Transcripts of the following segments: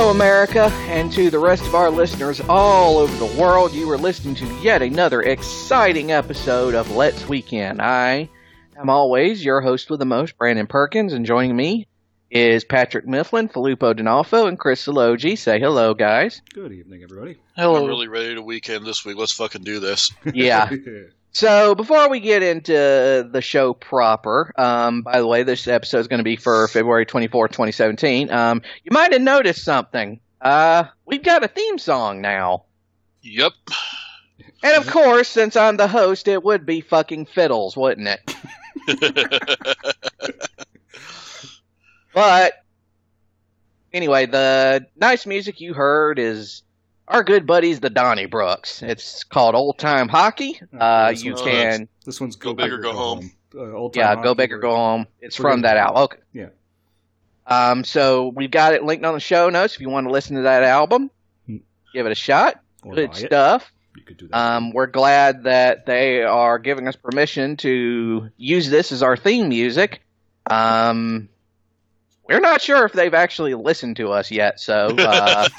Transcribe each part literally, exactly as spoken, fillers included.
Hello, America, and to the rest of our listeners all over the world, you are listening to yet another exciting episode of Let's Weekend. I am always your host with the most, Brandon Perkins, and joining me is Patrick Mifflin, Filippo D'Onofrio, and Chris Salogi. Say hello, guys. Good evening, everybody. Hello. I'm really ready to weekend this week. Let's fucking do this. Yeah. So, before we get into the show proper, um, by the way, this episode is going to be for February twenty-fourth, twenty seventeen. Um, you might have noticed something. Uh, we've got a theme song now. Yep. And of course, since I'm the host, it would be fucking Fiddles, wouldn't it? But, anyway, the nice music you heard is our good buddies, the Donnybrooks. It's called Old Time Hockey. Uh, you one's, can... This one's Go, go Big or Go, go Home. home. Uh, old time yeah, hockey, Go Big or Go Home. It's from that album. Okay. Yeah. Um, so, we've got it linked on the show notes if you want to listen to that album. Hmm. Give it a shot. Or good stuff. You could do that. Um, we're glad that they are giving us permission to use this as our theme music. Um... We're not sure if they've actually listened to us yet, so uh,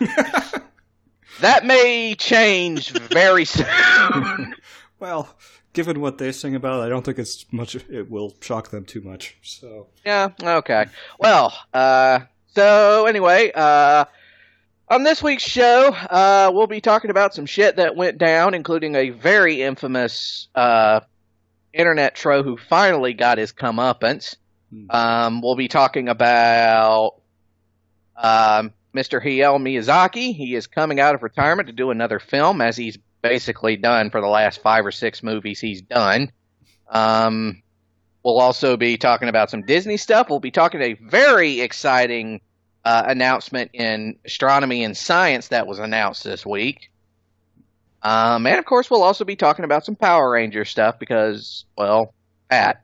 that may change very soon. Well, given what they sing about, I don't think it's much. It will shock them too much. So yeah, okay. Well, uh, so anyway, uh, on this week's show, uh, we'll be talking about some shit that went down, including a very infamous uh, internet troll who finally got his comeuppance. Um, we'll be talking about um, Mister Hayao Miyazaki. He is coming out of retirement to do another film, as he's basically done for the last five or six movies he's done. Um, we'll also be talking about some Disney stuff. We'll be talking a very exciting uh, announcement in astronomy and science that was announced this week. Um, and, of course, we'll also be talking about some Power Ranger stuff because, well, Pat...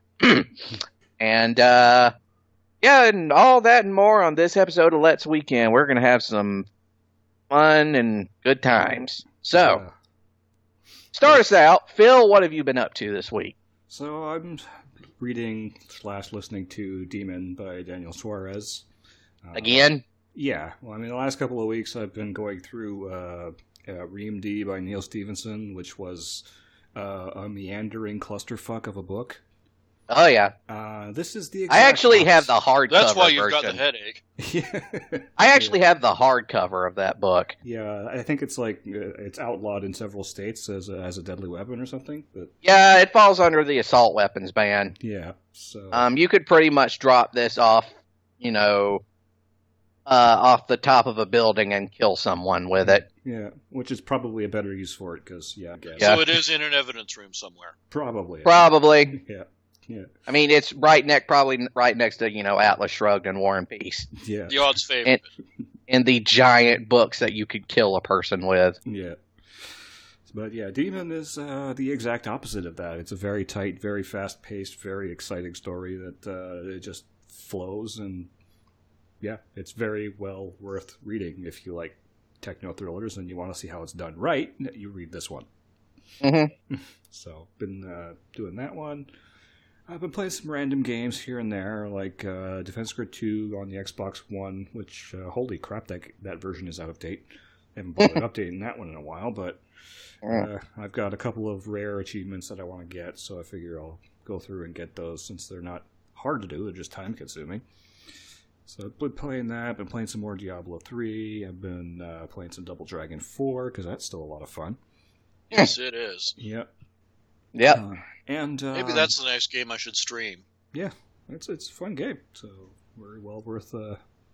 And, uh, yeah, and all that and more on this episode of Let's Weekend. We're going to have some fun and good times. So, yeah. Start us out. Phil, what have you been up to this week? So, I'm reading slash listening to Demon by Daniel Suarez. Uh, Again? Yeah. Well, I mean, the last couple of weeks I've been going through uh, uh, Ream D by Neil Stephenson, which was uh, a meandering clusterfuck of a book. Oh, yeah. Uh, this is the I actually box. have the hardcover That's why you've version. got the headache. Yeah. I actually yeah. have the hardcover of that book. Yeah, I think it's like, uh, it's outlawed in several states as a, as a deadly weapon or something. But yeah, it falls under the assault weapons ban. Yeah, so... Um, you could pretty much drop this off, you know, uh, off the top of a building and kill someone with it. Yeah, which is probably a better use for it, because, yeah, I guess. Yeah. So it is in an evidence room somewhere. Probably. Probably. Yeah. Yeah. I mean, it's right next, probably right next to, you know, Atlas Shrugged and War and Peace. Yeah. The odds favor. And, and the giant books that you could kill a person with. Yeah. But yeah, Demon is uh, the exact opposite of that. It's a very tight, very fast-paced, very exciting story that uh, it just flows, and yeah, it's very well worth reading if you like techno thrillers and you want to see how it's done right. You read this one. Mm-hmm. So, been uh, doing that one. I've been playing some random games here and there, like uh, Defense Grid two on the Xbox One, which, uh, holy crap, that that version is out of date. I haven't bothered updating that one in a while, but uh, I've got a couple of rare achievements that I want to get, so I figure I'll go through and get those since they're not hard to do, they're just time-consuming. So I've been playing that, I've been playing some more Diablo three, I've been uh, playing some Double Dragon four, because that's still a lot of fun. Yes, it is. Yep. Yep. Uh, and uh, maybe that's the next game I should stream. Yeah, it's it's a fun game, so very well worth uh,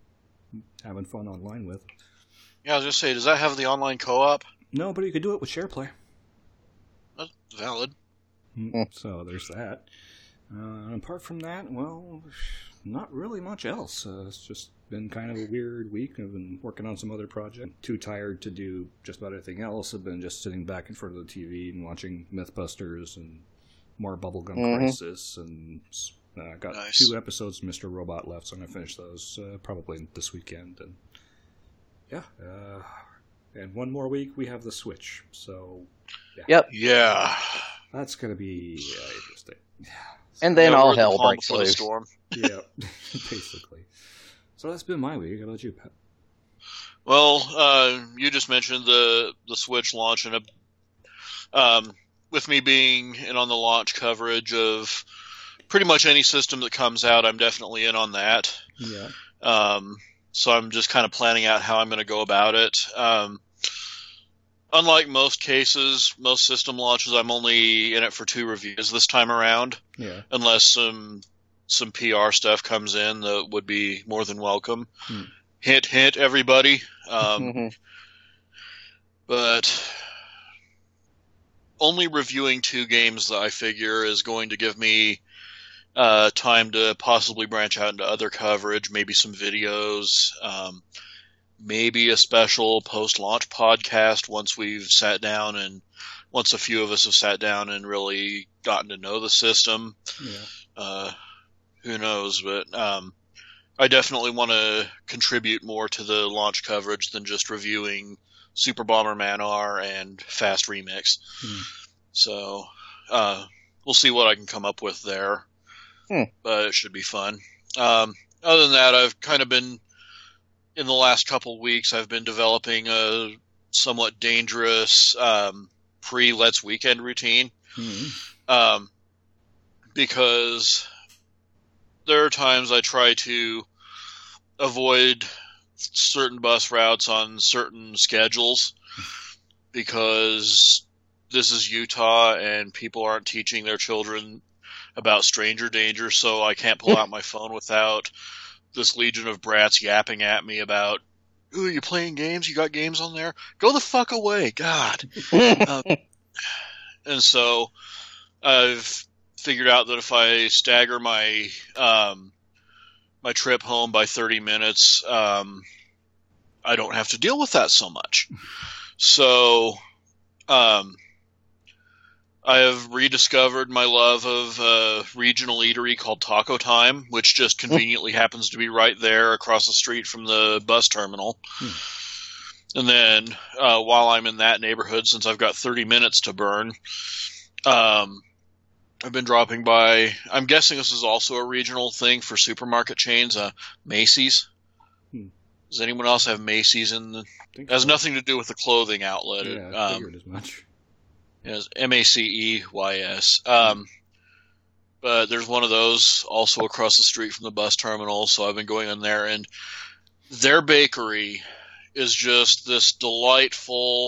having fun online with. Yeah, I was just say, does that have the online co-op? No, but you could do it with SharePlay. That's valid. So there's that. Uh, apart from that, well, not really much else. Uh, it's just been kind of a weird week. I've been working on some other project. Too tired to do just about anything else. I've been just sitting back in front of the T V and watching Mythbusters and more Bubblegum mm-hmm. Crisis, and uh, got nice. two episodes of Mister Robot left, so I'm going to finish those uh, probably this weekend. And yeah, uh, and one more week we have the Switch, so yeah. Yep. Yeah. That's going to be uh, interesting. And then yeah, all hell the breaks loose. loose. Storm. Yeah, basically. So that's been my week. How about you, Pat? Well, uh, you just mentioned the the Switch launch, and a, um, with me being in on the launch coverage of pretty much any system that comes out, I'm definitely in on that. Yeah. Um, so I'm just kind of planning out how I'm going to go about it. Um, unlike most cases, most system launches, I'm only in it for two reviews this time around. Yeah. Unless some some P R stuff comes in that would be more than welcome. Hmm. Hint, hint, everybody. Um, Mm-hmm. But only reviewing two games that I figure is going to give me uh, time to possibly branch out into other coverage, maybe some videos, um, maybe a special post-launch podcast once we've sat down and once a few of us have sat down and really gotten to know the system. Yeah. Uh, who knows, but um, I definitely want to contribute more to the launch coverage than just reviewing Super Bomberman R and Fast Remix. Hmm. So uh, we'll see what I can come up with there, Hmm. but it should be fun. Um, other than that, I've kind of been, in the last couple weeks, I've been developing a somewhat dangerous um, pre-Let's Weekend routine. Hmm. Um, because there are times I try to avoid certain bus routes on certain schedules because this is Utah and people aren't teaching their children about stranger danger, so I can't pull out my phone without this legion of brats yapping at me about, ooh, you playing games? You got games on there? Go the fuck away, God. um, and so I've figured out that if I stagger my um, my trip home by thirty minutes, um, I don't have to deal with that so much. So um, I have rediscovered my love of a regional eatery called Taco Time, which just conveniently happens to be right there across the street from the bus terminal. Hmm. And then uh, while I'm in that neighborhood, since I've got thirty minutes to burn, um, I've been dropping by, I'm guessing this is also a regional thing for supermarket chains, uh, Macy's. Hmm. Does anyone else have Macy's in the... It has so. nothing to do with the clothing outlet. Yeah, I um, figured as much. It's M A C E Y S. Um, but there's one of those also across the street from the bus terminal, so I've been going in there, and their bakery is just this delightful,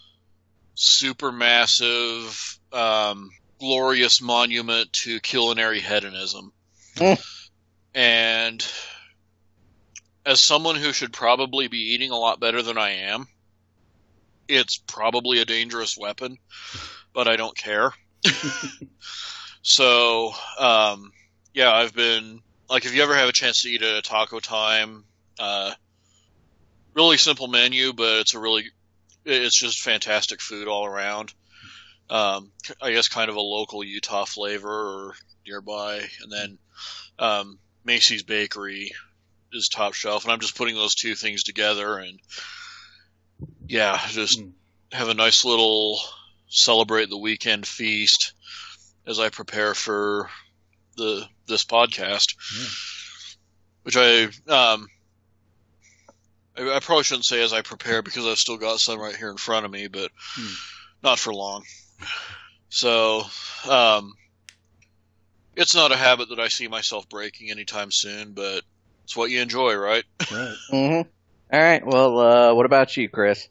supermassive, um, glorious monument to culinary hedonism. Mm. And as someone who should probably be eating a lot better than I am, it's probably a dangerous weapon, but I don't care. So, um, yeah, I've been, like, if you ever have a chance to eat at a Taco Time, uh, really simple menu, but it's a really, it's just fantastic food all around. Um, I guess kind of a local Utah flavor or nearby. And then um, Macy's Bakery is top shelf. And I'm just putting those two things together. And, yeah, just mm. have a nice little celebrate the weekend feast as I prepare for the this podcast. Yeah. Which I, um, I, I probably shouldn't say as I prepare because I've still got some right here in front of me, but mm. not for long. So, um, it's not a habit that I see myself breaking anytime soon, but it's what you enjoy, right? Right. Mm-hmm. All right. Well, uh, what about you, Chris?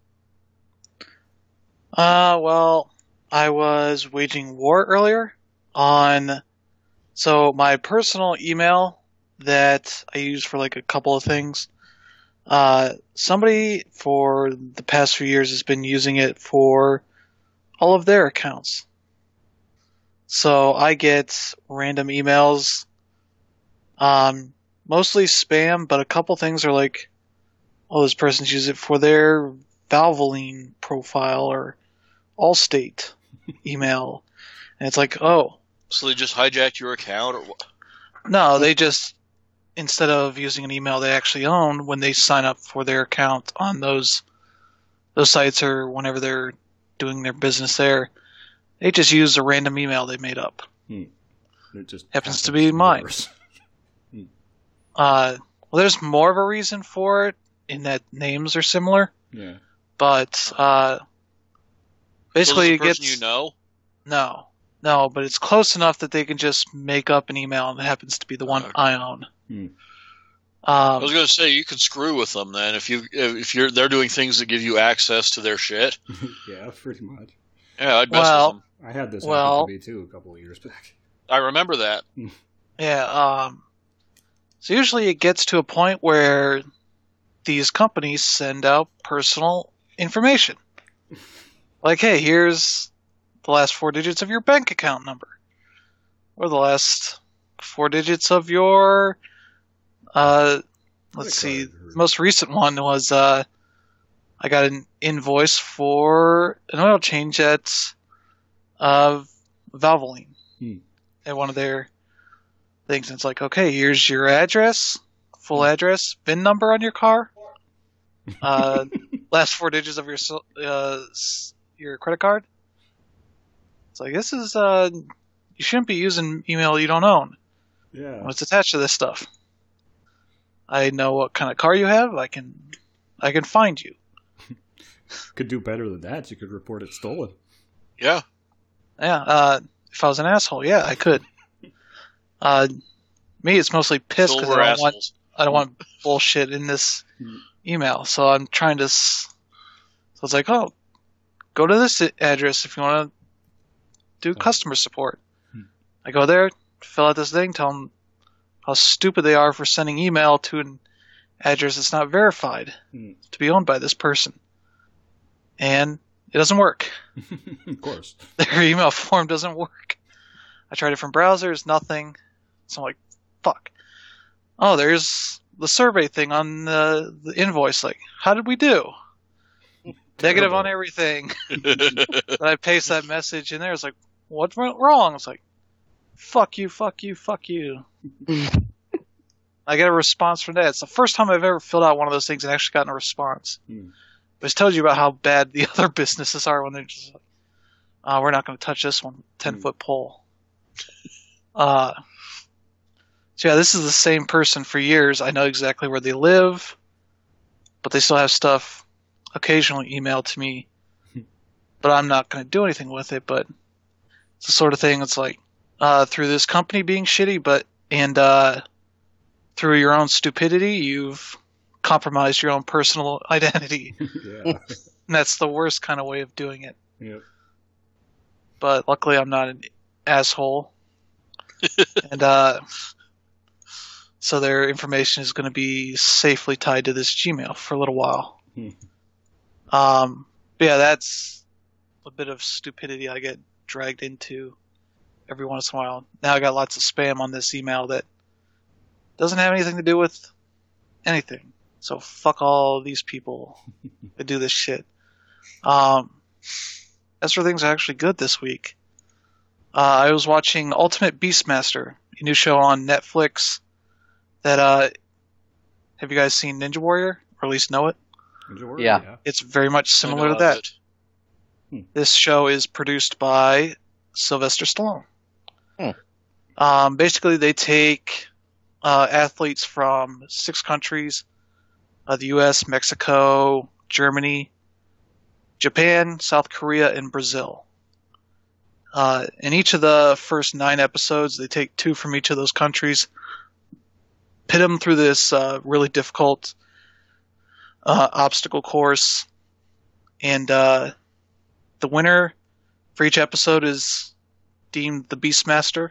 Uh, well, I was waging war earlier on, so my personal email that I use for like a couple of things, uh, somebody for the past few years has been using it for all of their accounts. So I get random emails, um, mostly spam, but a couple things are like, oh, this person's used it for their Valvoline profile or Allstate email. And it's like, oh. So they just hijacked your account or what? No, they just, instead of using an email they actually own, when they sign up for their account on those those sites or whenever they're doing their business there, they just use a random email they made up. Hmm. It just happens to be mine. hmm. Uh, well, there's more of a reason for it, in that names are similar. Yeah. But uh, basically, so it person gets you know. no, no, but it's close enough that they can just make up an email, and it happens to be the one Okay. I own. Hmm. I Um, was going to say you can screw with them then if you if you're they're doing things that give you access to their shit. Yeah, pretty much. Yeah, I'd mess Well- with them. I had this Well- happen to me too a couple of years back. I remember that. yeah. Um, so usually it gets to a point where these companies send out personal information, like, "Hey, here's the last four digits of your bank account number, or the last four digits of your." Uh, let's see. Credit card. The most recent one was uh, I got an invoice for an oil change at uh, Valvoline Hmm. at one of their things. And it's like, okay, here's your address, full address, V I N number on your car, uh, last four digits of your so- uh, s- your credit card. It's like, this is uh, you shouldn't be using email you don't own. Yeah. What's attached to this stuff? I know what kind of car you have. I can, I can find you. Could do better than that. You could report it stolen. Yeah. Yeah. Uh, if I was an asshole, yeah, I could. Uh, me, it's mostly pissed because Silver I don't want, assholes. I don't want bullshit in this email. So I'm trying to. S- so it's like, oh, go to this address if you want to do customer support. Hmm. I go there, fill out this thing, tell them how stupid they are for sending email to an address that's not verified Hmm. to be owned by this person. And it doesn't work. Of course. Their email form doesn't work. I tried different browsers, nothing. So I'm like, fuck. Oh, there's the survey thing on the, the invoice. Like, how did we do? Negative on everything. Then I paste that message in there. It's like, what went wrong? It's like, fuck you, fuck you, fuck you. I get a response from that. It's the first time I've ever filled out one of those things and actually gotten a response. Hmm. It just tells you about how bad the other businesses are when they're just like, oh, we're not going to touch this one, ten foot pole. Uh, so yeah, this is the same person for years. I know exactly where they live, but they still have stuff occasionally emailed to me, but I'm not going to do anything with it. But it's the sort of thing that's like, uh, through this company being shitty, but, and, uh, through your own stupidity, you've compromised your own personal identity. Yeah. And that's the worst kind of way of doing it. Yep. But luckily I'm not an asshole. and, uh, so their information is going to be safely tied to this Gmail for a little while. Hmm. Um, but yeah, that's a bit of stupidity I get dragged into every once in a while. Now I got lots of spam on this email that doesn't have anything to do with anything. So fuck all these people that do this shit. Um, as for things that are actually good this week, uh, I was watching Ultimate Beastmaster, a new show on Netflix. That uh, have you guys seen Ninja Warrior, or at least know it? Enjoy? Yeah. It's very much similar I to know that. of it. This show is produced by Sylvester Stallone. Hmm. Um, basically, they take uh, athletes from six countries: uh, the U S, Mexico, Germany, Japan, South Korea, and Brazil. Uh, in each of the first nine episodes, they take two from each of those countries, pit them through this uh, really difficult uh, obstacle course, and uh, the winner for each episode is deemed the Beastmaster.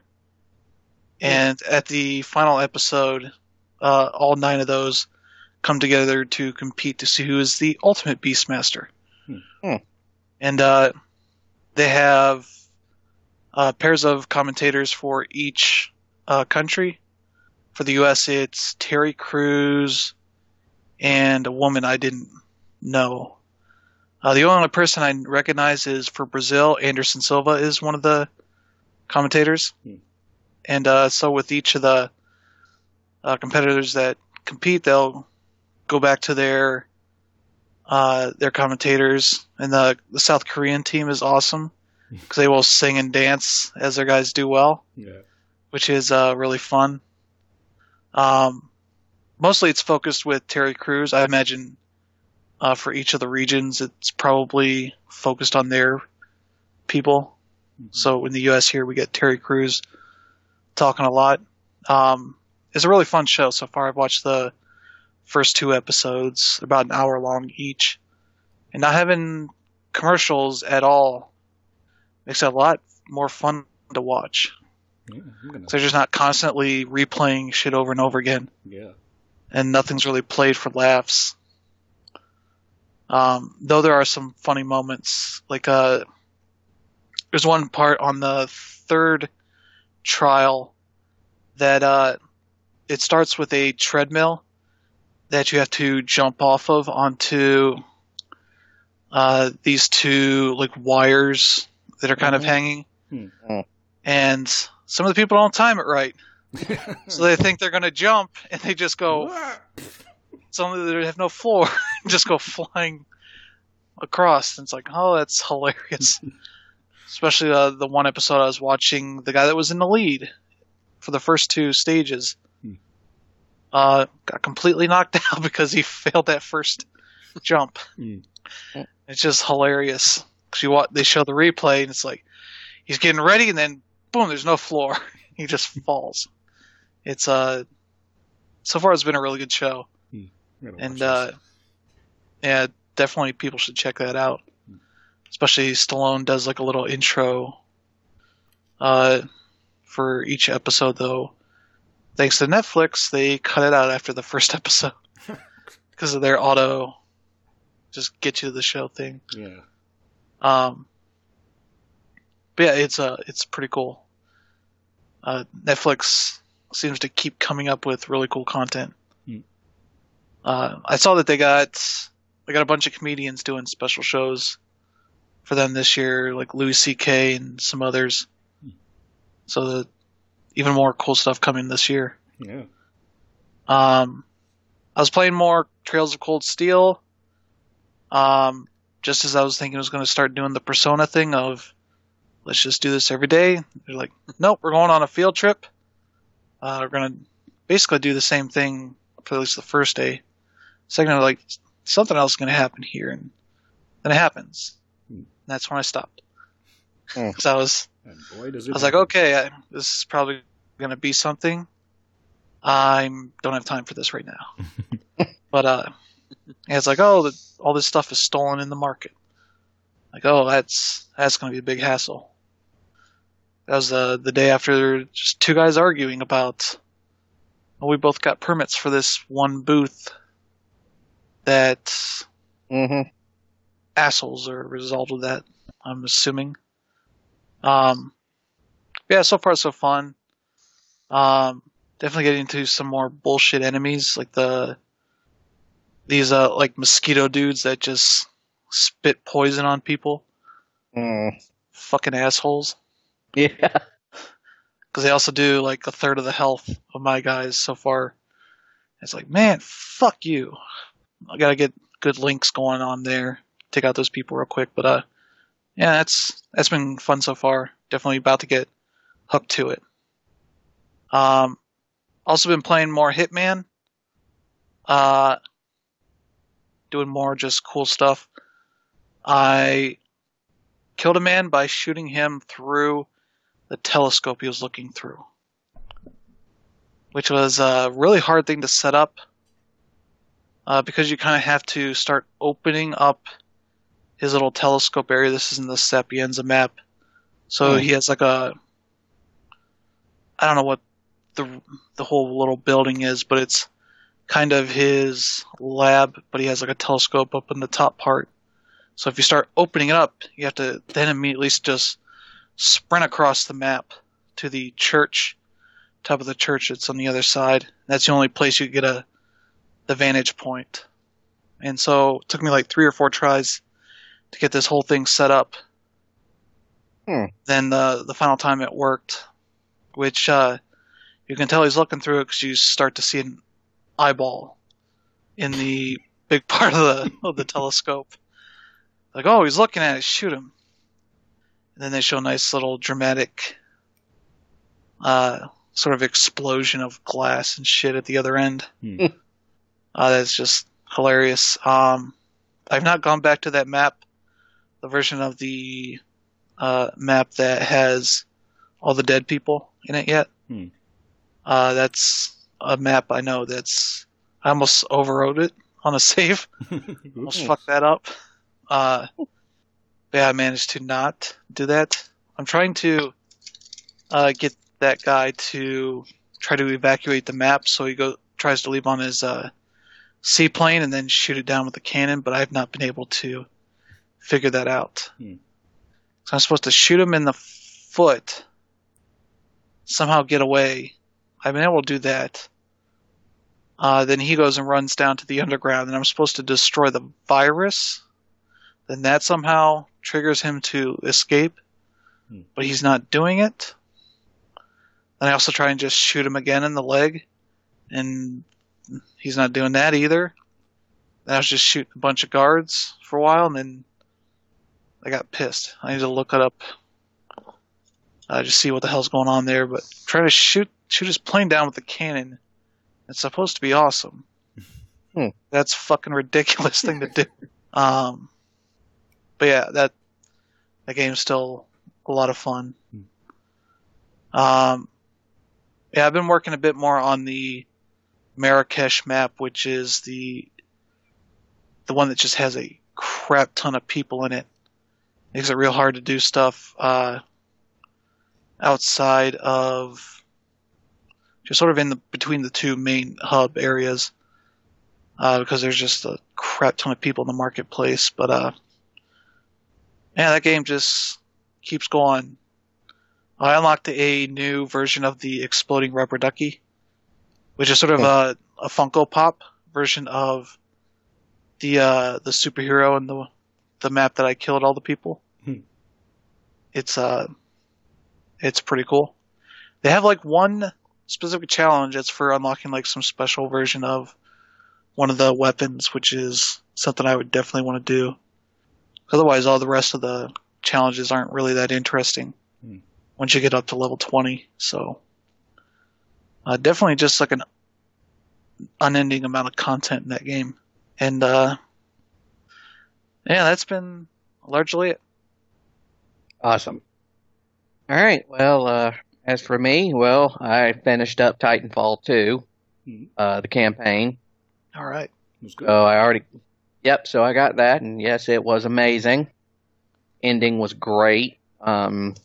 And at the final episode, uh, all nine of those come together to compete to see who is the ultimate Beastmaster. Hmm. Hmm. And uh, they have uh, pairs of commentators for each uh, country. For the U S, it's Terry Crews and a woman I didn't know. Uh, the only person I recognize is for Brazil, Anderson Silva is one of the commentators. Hmm. And uh, so with each of the uh, competitors that compete, they'll go back to their uh, their commentators. And the, the South Korean team is awesome because they will sing and dance as their guys do well, Yeah. which is uh, really fun. Um, mostly it's focused with Terry Crews. I imagine uh, for each of the regions, it's probably focused on their people. Mm-hmm. So in the U S here, we get Terry Crews talking a lot. Um, it's a really fun show so far. I've watched the first two episodes, about an hour long each, and not having commercials at all makes it a lot more fun to watch. Yeah, gonna... So they're just not constantly replaying shit over and over again. Yeah. And nothing's really played for laughs. Um, though there are some funny moments. Like, uh, there's one part on the third trial that, uh, it starts with a treadmill that you have to jump off of onto, uh, these two, like, wires that are kind mm-hmm. of hanging. Mm-hmm. And some of the people don't time it right. So they think they're going to jump, and they just go, some they have no floor, just go flying across. And it's like, oh, that's hilarious. Especially uh, the one episode I was watching, the guy that was in the lead for the first two stages uh, got completely knocked out because he failed that first jump. Mm. It's just hilarious. Because you watch, they show the replay, and it's like, he's getting ready, and then, boom, there's no floor. He just falls. It's, uh, so far it's been a really good show. Hmm. And, uh, yeah, definitely people should check that out. Hmm. Especially Stallone does like a little intro, uh, for each episode though. Thanks to Netflix, they cut it out after the first episode. Because of their auto, just get you to the show thing. Yeah. Um, but yeah, it's, uh, it's pretty cool. Uh, Netflix seems to keep coming up with really cool content. Hmm. Uh, I saw that they got they got a bunch of comedians doing special shows for them this year, like Louis C K and some others. Hmm. So the, even more cool stuff coming this year. Yeah. Um, I was playing more Trails of Cold Steel. Um, just as I was thinking I was going to start doing the Persona thing of, let's just do this every day. They're like, nope, we're going on a field trip. Uh, we're going to basically do the same thing for at least the first day. Second, I'm like, something else is going to happen here. And then it happens. Hmm. And that's when I stopped. Because hmm. I was, and boy, does it I was like, okay, I, this is probably going to be something. I don't have time for this right now. But uh, and it's like, oh, the, all this stuff is stolen in the market. Like, oh, that's that's going to be a big hassle. That was uh, the day after just two guys arguing about, well, we both got permits for this one booth that mm-hmm. assholes are a result of that, I'm assuming. Um, yeah, so far so fun. Um, definitely getting into some more bullshit enemies, like the these uh like mosquito dudes that just spit poison on people. Mm. Fucking assholes. Yeah. Because they also do like a third of the health of my guys so far. It's like, man, fuck you. I gotta get good links going on there. Take out those people real quick. But uh, yeah, that's that's been fun so far. Definitely about to get hooked to it. Um, also been playing more Hitman. Uh, doing more just cool stuff. I killed a man by shooting him through the telescope he was looking through, which was a really hard thing to set up uh, because you kind of have to start opening up his little telescope area. This is in the Sapienza map. So oh. he has like a, I don't know what the the whole little building is, but it's kind of his lab, but he has like a telescope up in the top part. So if you start opening it up, you have to then immediately just sprint across the map to the church, top of the church that's on the other side. That's the only place you get a the vantage point. And so it took me like three or four tries to get this whole thing set up. Hmm. Then the the final time it worked, which uh, you can tell he's looking through it because you start to see an eyeball in the big part of the of the telescope. Like, oh, he's looking at it, shoot him. And then they show a nice little dramatic uh, sort of explosion of glass and shit at the other end. Hmm. Uh, that's just hilarious. Um, I've not gone back to that map, the version of the uh, map that has all the dead people in it yet. Hmm. Uh, that's a map I know that's... I almost overrode it on a save. Almost fucked that up. Uh, yeah, I managed to not do that. I'm trying to uh, get that guy to try to evacuate the map, so he go tries to leave on his uh, seaplane and then shoot it down with a cannon, but I've not been able to figure that out. Hmm. So I'm supposed to shoot him in the foot, somehow get away. I've been able to do that. Uh, then he goes and runs down to the underground, and I'm supposed to destroy the virus. Then that somehow triggers him to escape, Hmm. but he's not doing it. Then I also try and just shoot him again in the leg, and he's not doing that either. Then I was just shooting a bunch of guards for a while, and then I got pissed. I need to look it up, uh, just see what the hell's going on there. But trying to shoot shoot his plane down with a cannon, it's supposed to be awesome. Hmm. That's a fucking ridiculous thing to do. Um, but yeah, that that game's still a lot of fun. Um, yeah, I've been working a bit more on the Marrakesh map, which is the the one that just has a crap ton of people in it. Makes it real hard to do stuff uh, outside of just sort of in the between the two main hub areas, uh, because there's just a crap ton of people in the marketplace. But uh, yeah, that game just keeps going. I unlocked a new version of the Exploding Rubber Ducky, which is sort of a, a Funko Pop version of the uh, the superhero and the the map that I killed all the people. Hmm. It's uh, it's pretty cool. They have like one specific challenge. It's for unlocking like some special version of one of the weapons, which is something I would definitely want to do. Otherwise, all the rest of the challenges aren't really that interesting Hmm. once you get up to level twenty. So uh, definitely just like an unending amount of content in that game. And uh, yeah, that's been largely it. Awesome. All right. Well, uh, as for me, well, I finished up Titanfall two, Hmm. uh, the campaign. All right. It was good. So I already, yep. So I got that, and yes, it was amazing. Ending was great. Um,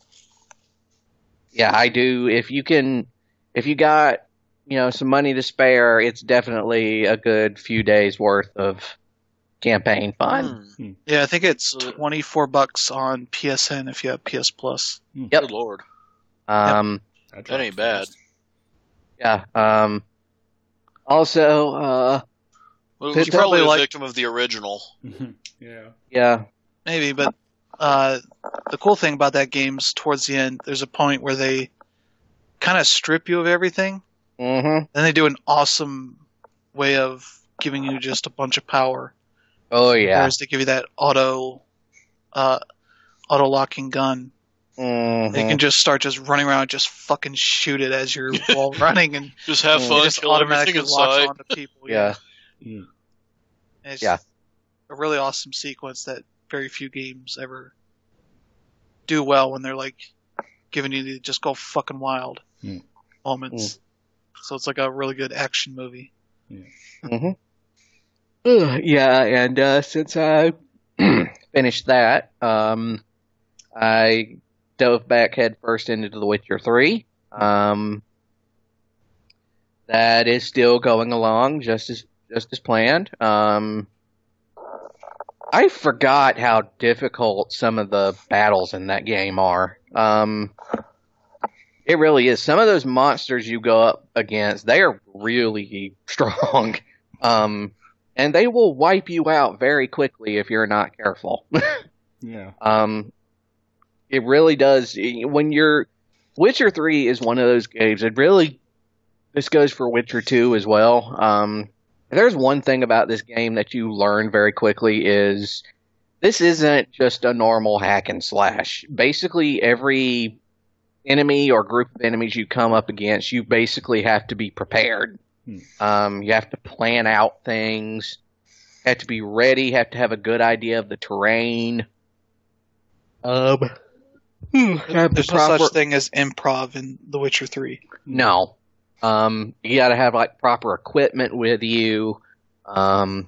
yeah, I do. If you can, if you got, you know, some money to spare, it's definitely a good few days worth of campaign fun. Hmm. Yeah, I think it's twenty-four bucks on P S N if you have P S Plus. Yep. Good lord. Um, That That ain't dropped bad. fast. yeah. Um, also, uh, Well, It's you're probably probably a like- victim of the original. Yeah. yeah. Maybe, but uh, the cool thing about that game is towards the end, there's a point where they kind of strip you of everything. Mm-hmm. Then they do an awesome way of giving you just a bunch of power. Oh yeah. Whereas they give you that auto, uh, auto locking gun. Mm-hmm. They can just start just running around, and just fucking shoot it as you're while running, and Just have Mm. it fun, just kill everything automatically in locks sight. onto people. Yeah. Mm. And it's Yeah. a really awesome sequence that very few games ever do well when they're like giving you the just go fucking wild Mm. moments. So it's like a really good action movie. Mm-hmm. Yeah, and uh, since I finished that, um, I dove back headfirst into The Witcher three. Um, that is still going along just as just as planned. Um, I forgot how difficult some of the battles in that game are. Um, it really is. Some of those monsters you go up against, they are really strong. Um, and they will wipe you out very quickly if you're not careful. Yeah. um, it really does. When you're, Witcher three is one of those games. It really, this goes for Witcher two as well. Um, if there's one thing about this game that you learn very quickly is this isn't just a normal hack and slash. Basically, every enemy or group of enemies you come up against, you basically have to be prepared. Hmm. Um, you have to plan out things. Have to be ready. Have to have a good idea of the terrain. Um, have the There's no proper. such thing as improv in The Witcher three. No. Um, you got to have like proper equipment with you. Um,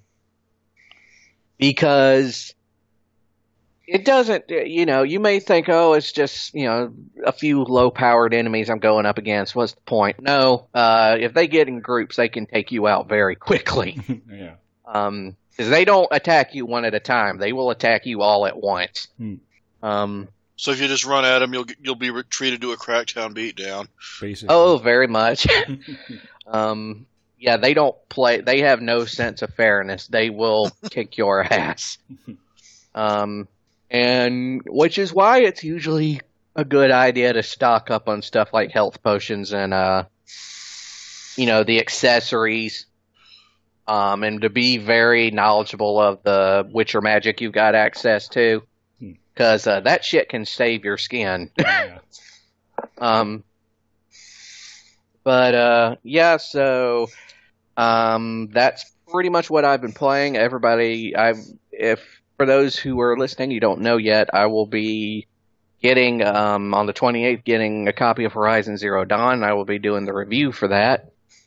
because it doesn't, you know, you may think, oh, it's just, you know, a few low-powered enemies I'm going up against. What's the point? No, uh, if they get in groups, they can take you out very quickly. Yeah. Um, because they don't attack you one at a time. They will attack you all at once. Hmm. Um, So if you just run at them, you'll you'll be re- treated to a Crackdown beatdown. Basically. oh, very much. um, yeah, they don't play. They have no sense of fairness. They will kick your ass. Um, and which is why it's usually a good idea to stock up on stuff like health potions and, uh, you know, the accessories. Um, and to be very knowledgeable of the Witcher magic you've got access to. Because uh, that shit can save your skin. Yeah. um, but, uh, yeah, so um, that's pretty much what I've been playing. Everybody, I've if for those who are listening, you don't know yet, I will be getting, um, on the twenty-eighth, getting a copy of Horizon Zero Dawn. I will be doing the review for that.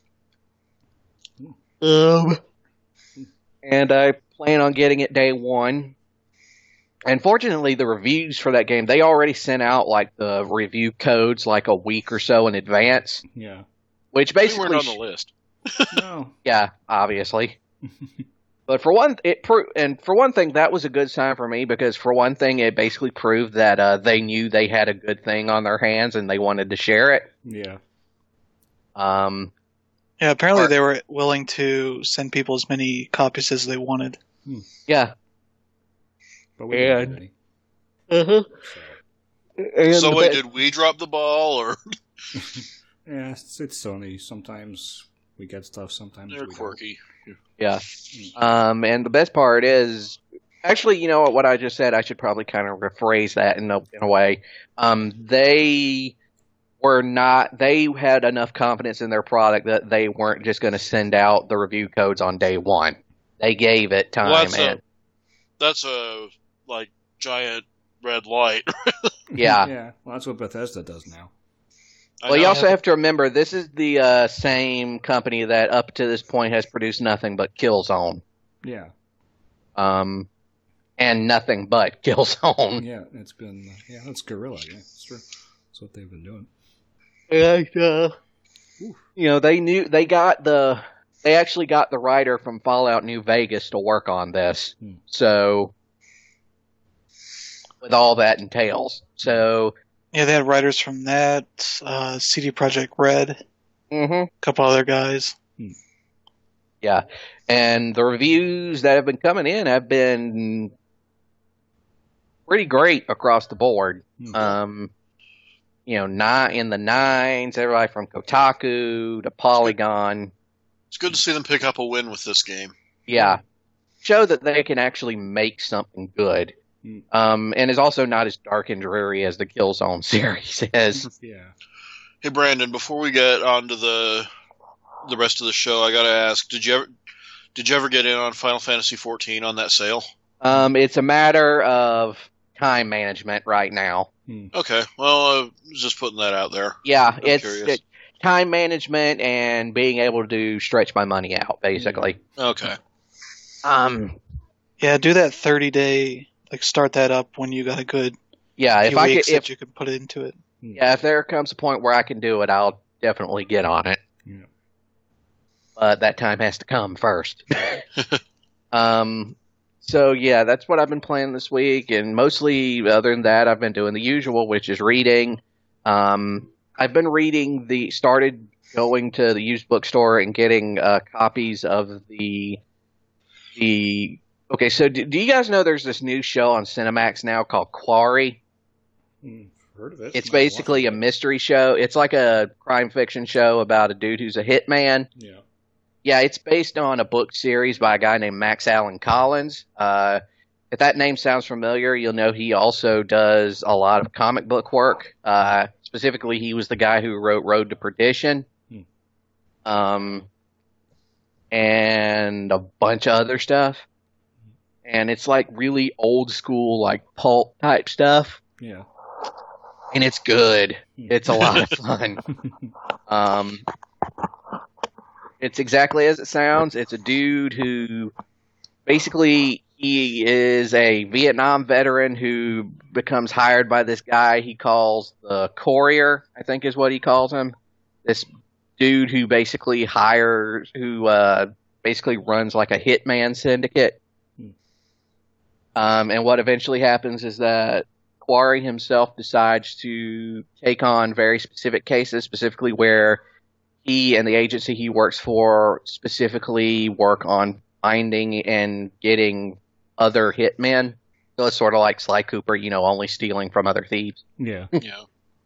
Um, and I plan on getting it day one. And fortunately, the reviews for that game, they already sent out like the review codes like a week or so in advance. Yeah. Which We basically, weren't on the list. No. yeah, obviously. But for one, it pro- and for one thing, that was a good sign for me because for one thing, it basically proved that uh, they knew they had a good thing on their hands and they wanted to share it. Yeah. Um, Yeah, apparently Or- they were willing to send people as many copies as they wanted. yeah. But we didn't And- get any. Uh-huh. And So the wait, be- did we drop the ball, or Yeah, it's, it's Sony. Sometimes we get stuff, sometimes they're we quirky? Yeah. Um, and the best part is, actually, you know what, what I just said, I should probably kind of rephrase that in a, in a way. Um, they were not, they had enough confidence in their product that they weren't just going to send out the review codes on day one. They gave it time. Well, that's and a that's a like giant red light. don't. Yeah. Yeah. Well, that's what Bethesda does now. I Well, you know. also have to remember, this is the uh, same company that up to this point has produced nothing but Killzone. Yeah. Um, and nothing but Killzone. Yeah. It's been. Yeah, that's Guerrilla. Yeah, that's true. That's what they've been doing. And, uh, you know, they knew they got the they actually got the writer from Fallout New Vegas to work on this. Hmm. So, with all that entails, so Yeah, they had writers from that, uh, C D Projekt Red, hmm a couple other guys. yeah, and the reviews that have been coming in have been pretty great across the board. Hmm. Um, you know, nine in the nines, everybody from Kotaku to Polygon. It's good to see them pick up a win with this game. Yeah. Show that they can actually make something good. Mm. Um, and is also not as dark and dreary as the Killzone series is. Yeah. Hey Brandon, before we get on to the the rest of the show, I gotta ask: Did you ever did you ever get in on Final Fantasy fourteen on that sale? Um, it's a matter of time management right now. Okay, well, I was just putting that out there. Yeah, I'm it's curious. it, time management and being able to stretch my money out, basically. Okay, Um, Yeah, do that thirty day, like start that up when you got a good yeah, if few I could, weeks if that you can put into it. yeah, if there comes a point where I can do it, I'll definitely get on it. Yeah. But that time has to come first. um, so yeah, that's what I've been playing this week, and mostly other than that, I've been doing the usual, which is reading. Um, I've been reading the started going to the used bookstore and getting uh, copies of the the. Okay, so do, do you guys know there's this new show on Cinemax now called Quarry? Mm, heard of it. It's Might basically watch a it. mystery show. It's like a crime fiction show about a dude who's a hitman. Yeah. Yeah, it's based on a book series by a guy named Max Allan Collins. Uh, if that name sounds familiar, you'll know he also does a lot of comic book work. Uh, specifically, he was the guy who wrote Road to Perdition. Hmm. Um, and a bunch of other stuff. And it's like really old school, like pulp type stuff. Yeah. And it's good. It's a lot of fun. Um, it's exactly as it sounds. It's a dude who basically he is a Vietnam veteran who becomes hired by this guy he calls the courier, I think is what he calls him. This dude who basically hires, who uh, basically runs like a hitman syndicate. Hmm. Um, and what eventually happens is that Quarry himself decides to take on very specific cases, specifically where he and the agency he works for specifically work on finding and getting other hitmen. So it's sort of like Sly Cooper, you know, only stealing from other thieves. Yeah. Yeah.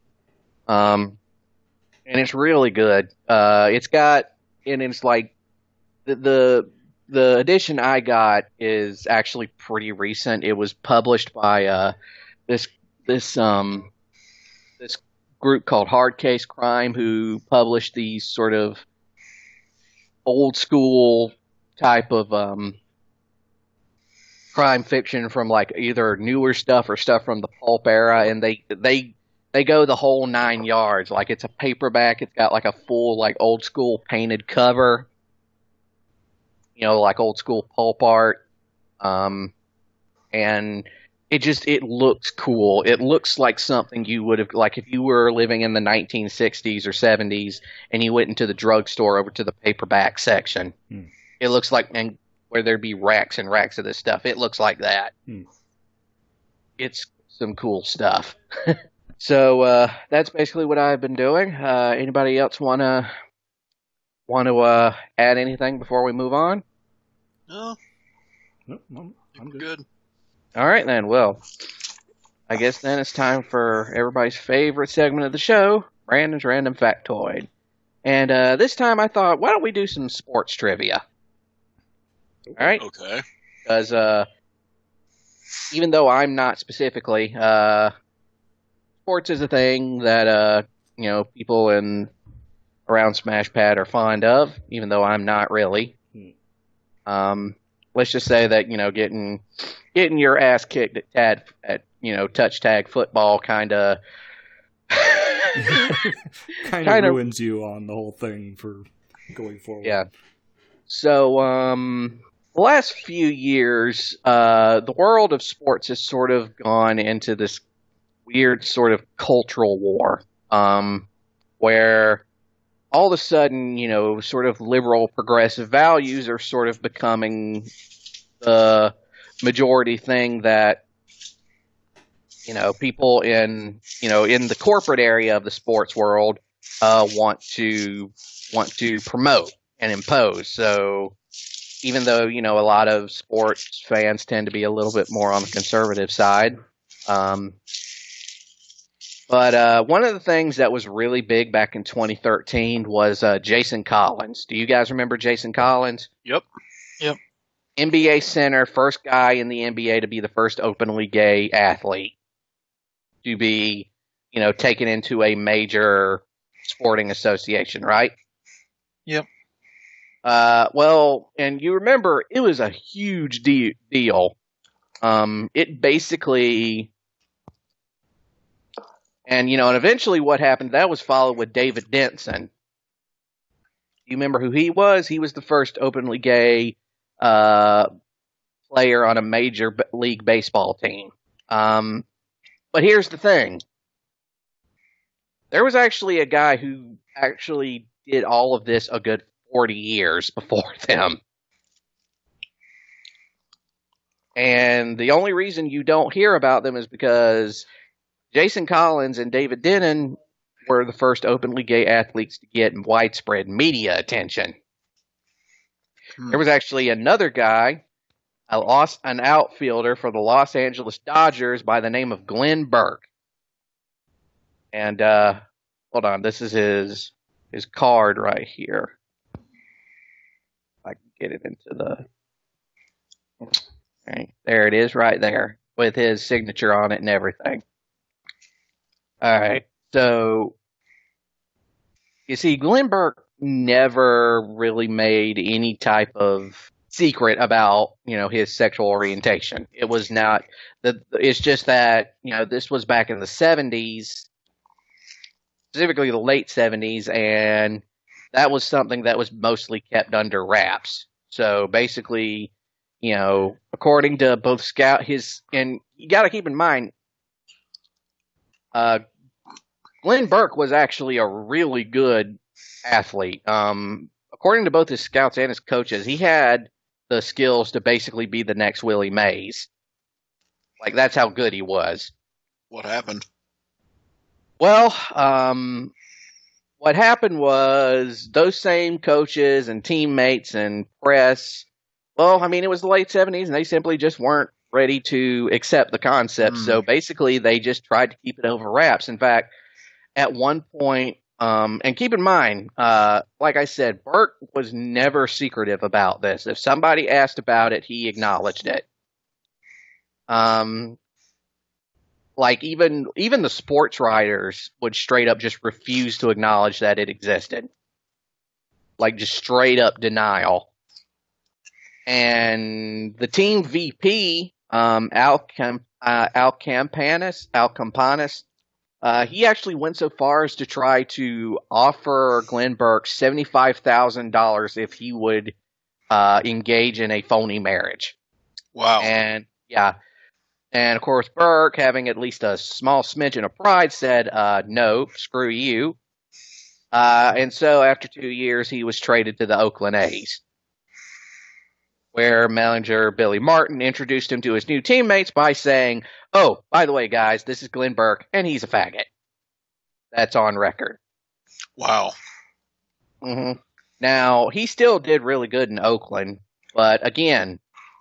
Um, and it's really good. Uh, it's got, and it's like the, the the edition I got is actually pretty recent. It was published by uh this this um this group called Hard Case Crime, who published these sort of old school type of um crime fiction from like either newer stuff or stuff from the pulp era, and they they they go the whole nine yards. Like it's a paperback, it's got like a full like old school painted cover, you know, like old school pulp art, um, and it just it looks cool. It looks like something you would have, like if you were living in the nineteen sixties or seventies and you went into the drugstore over to the paperback section. Hmm. It looks like, and where there'd be racks and racks of this stuff. It looks like that. Hmm. It's some cool stuff. So uh, that's basically what I've been doing. Uh, anybody else wanna want to uh, add anything before we move on? No. Nope, I'm, I'm good. good. All right then. Well, I guess then it's time for everybody's favorite segment of the show, Brandon's Random Factoid. And uh, this time I thought, why don't we do some sports trivia? All right. Okay. Because uh, even though I'm not specifically, uh, sports is a thing that uh, you know people in around Smashpad are fond of, even though I'm not really. Hmm. Um, let's just say that you know getting getting your ass kicked at tad at you know touch tag football kind of kind of ruins you on the whole thing for going forward. Yeah. So, um, the last few years, uh, the world of sports has sort of gone into this weird sort of cultural war, um, where all of a sudden, you know, sort of liberal progressive values are sort of becoming the majority thing that, you know, people in, you know, in the corporate area of the sports world, uh, want to, want to promote and impose. So even though, you know, a lot of sports fans tend to be a little bit more on the conservative side, um, but uh, one of the things that was really big back in twenty thirteen was uh, Jason Collins. Do you guys remember Jason Collins? Yep. Yep. N B A center, first guy in the N B A to be the first openly gay athlete to be, you know, taken into a major sporting association, right? Yep. Uh, well, and you remember it was a huge de- deal. Um, it basically, and you know, and eventually what happened, that was followed with David Denson. You remember who he was? He was the first openly gay, uh, player on a major b- league baseball team. Um, but here's the thing. There was actually a guy who actually did all of this a good forty years before them. And the only reason you don't hear about them is because Jason Collins and David Denton were the first openly gay athletes to get widespread media attention. Hmm. There was actually another guy, a Los, an outfielder for the Los Angeles Dodgers by the name of Glenn Burke. And, uh, hold on, this is his, his card right here. I can get it into the... Right, there it is right there with his signature on it and everything. All right, so you see, Glenn Burke never really made any type of secret about, you know, his sexual orientation. It was not the. It's just that, you know, this was back in the seventies, specifically the late seventies, and that was something that was mostly kept under wraps. So basically, you know, according to both Scout, his, and you got to keep in mind, uh, Glenn Burke was actually a really good athlete. Um, according to both his scouts and his coaches, he had the skills to basically be the next Willie Mays. Like, that's how good he was. What happened? Well, um, what happened was those same coaches and teammates and press, well, I mean, it was the late seventies, and they simply just weren't ready to accept the concept. Mm. So basically, they just tried to keep it over wraps. In fact, at one point, um, and keep in mind, uh, like I said, Burke was never secretive about this. If somebody asked about it, he acknowledged it. Um, like even even the sports writers would straight up just refuse to acknowledge that it existed. Like, just straight up denial. And the team V P, um, Al, Cam, uh, Al Campanis, Al Campanis, Uh, he actually went so far as to try to offer Glenn Burke seventy-five thousand dollars if he would uh, engage in a phony marriage. Wow. And, yeah. And, of course, Burke, having at least a small smidgen of pride, said, uh, no, screw you. Uh, and so, after two years, he was traded to the Oakland A's, where manager Billy Martin introduced him to his new teammates by saying, oh, by the way, guys, this is Glenn Burke, and he's a faggot. That's on record. Wow. Mm-hmm. Now, he still did really good in Oakland, but again,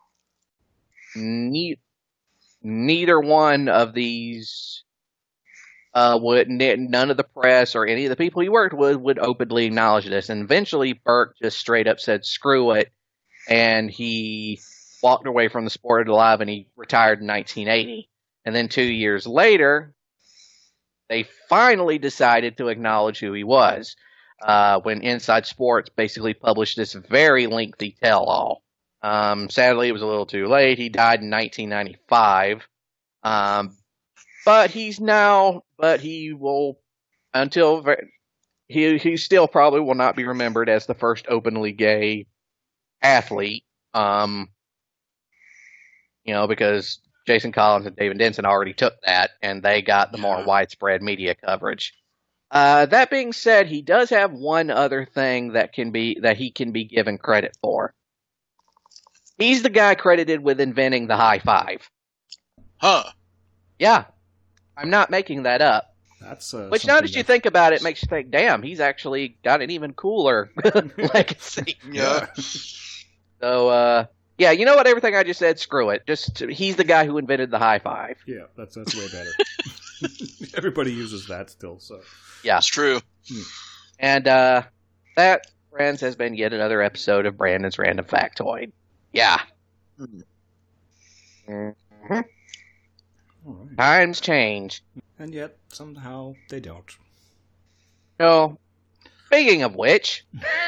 ne- neither one of these uh, would, none of the press or any of the people he worked with would openly acknowledge this. And eventually, Burke just straight up said, screw it. And he walked away from the sport alive, and he retired in nineteen eighty. And then two years later, they finally decided to acknowledge who he was, uh, when Inside Sports basically published this very lengthy tell-all. Um, sadly, it was a little too late. He died in nineteen ninety-five. Um, but he's now, but he will, until, he, he still probably will not be remembered as the first openly gay athlete, um, you know, because Jason Collins and David Denson already took that, and they got the yeah. more widespread media coverage. Uh, that being said, he does have one other thing that can be that he can be given credit for. He's the guy credited with inventing the high five. Huh? Yeah, I'm not making that up. That's uh, which, now that you think about it, makes you think, damn, he's actually got an even cooler legacy. Yeah. So, uh, yeah, you know what? Everything I just said, screw it. Just he's the guy who invented the high five. Yeah, that's that's way better. Everybody uses that still, so yeah, it's true. Hmm. And uh, that, friends, has been yet another episode of Brandon's Random Factoid. Yeah. Hmm. Mm-hmm. All right. Times change, and yet somehow they don't. So, speaking of which,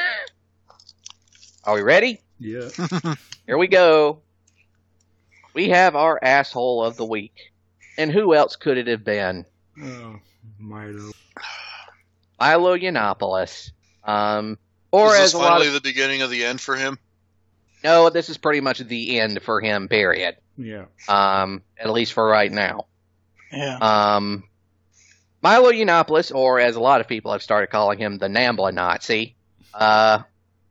are we ready? Yeah. Here we go. We have our asshole of the week. And who else could it have been? Oh, Milo. Milo Yiannopoulos. Um, or is this as a lot finally of, the beginning of the end for him? No, this is pretty much the end for him, period. Yeah. Um, at least for right now. Yeah. Um, Milo Yiannopoulos, or as a lot of people have started calling him, the Nambla Nazi, uh,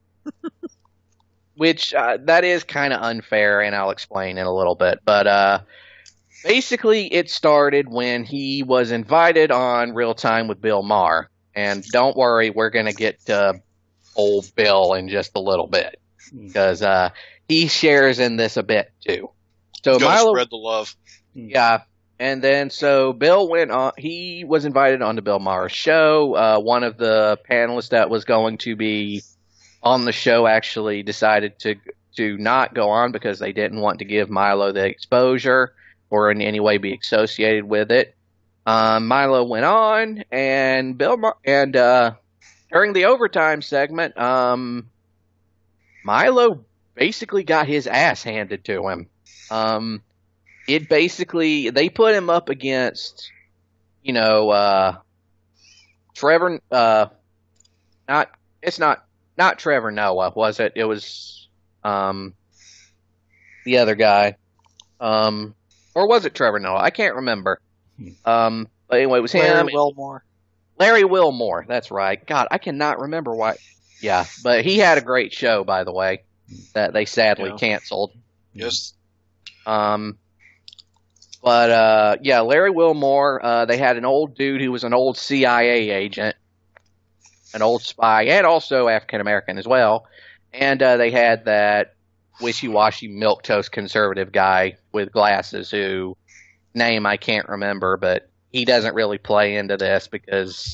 which, uh, that is kind of unfair, and I'll explain in a little bit. But, uh, basically it started when he was invited on Real Time with Bill Maher. And don't worry, we're going to get to old Bill in just a little bit. Because, uh, he shares in this a bit, too. So Gotta Milo, spread the love. Yeah. And then, so Bill went on, he was invited on to Bill Maher's show. Uh, one of the panelists that was going to be on the show actually decided to to not go on because they didn't want to give Milo the exposure or in any way be associated with it. Um, Milo went on, and Bill Maher, and uh, during the overtime segment, um, Milo basically got his ass handed to him. Um, it basically, they put him up against, you know, uh, Trevor, uh, not, it's not, not Trevor Noah, was it? It was, um, the other guy. Um, or was it Trevor Noah? I can't remember. Um, but anyway, it was Larry him. Wilmore. Larry Wilmore, that's right. God, I cannot remember why. Yeah, but he had a great show, by the way, that they sadly Yeah. canceled. Yes. Um, but uh, yeah, Larry Wilmore. Uh, they had an old dude who was an old C I A agent, an old spy, and also African American as well. And uh, they had that wishy-washy milquetoast conservative guy with glasses who name I can't remember, but he doesn't really play into this because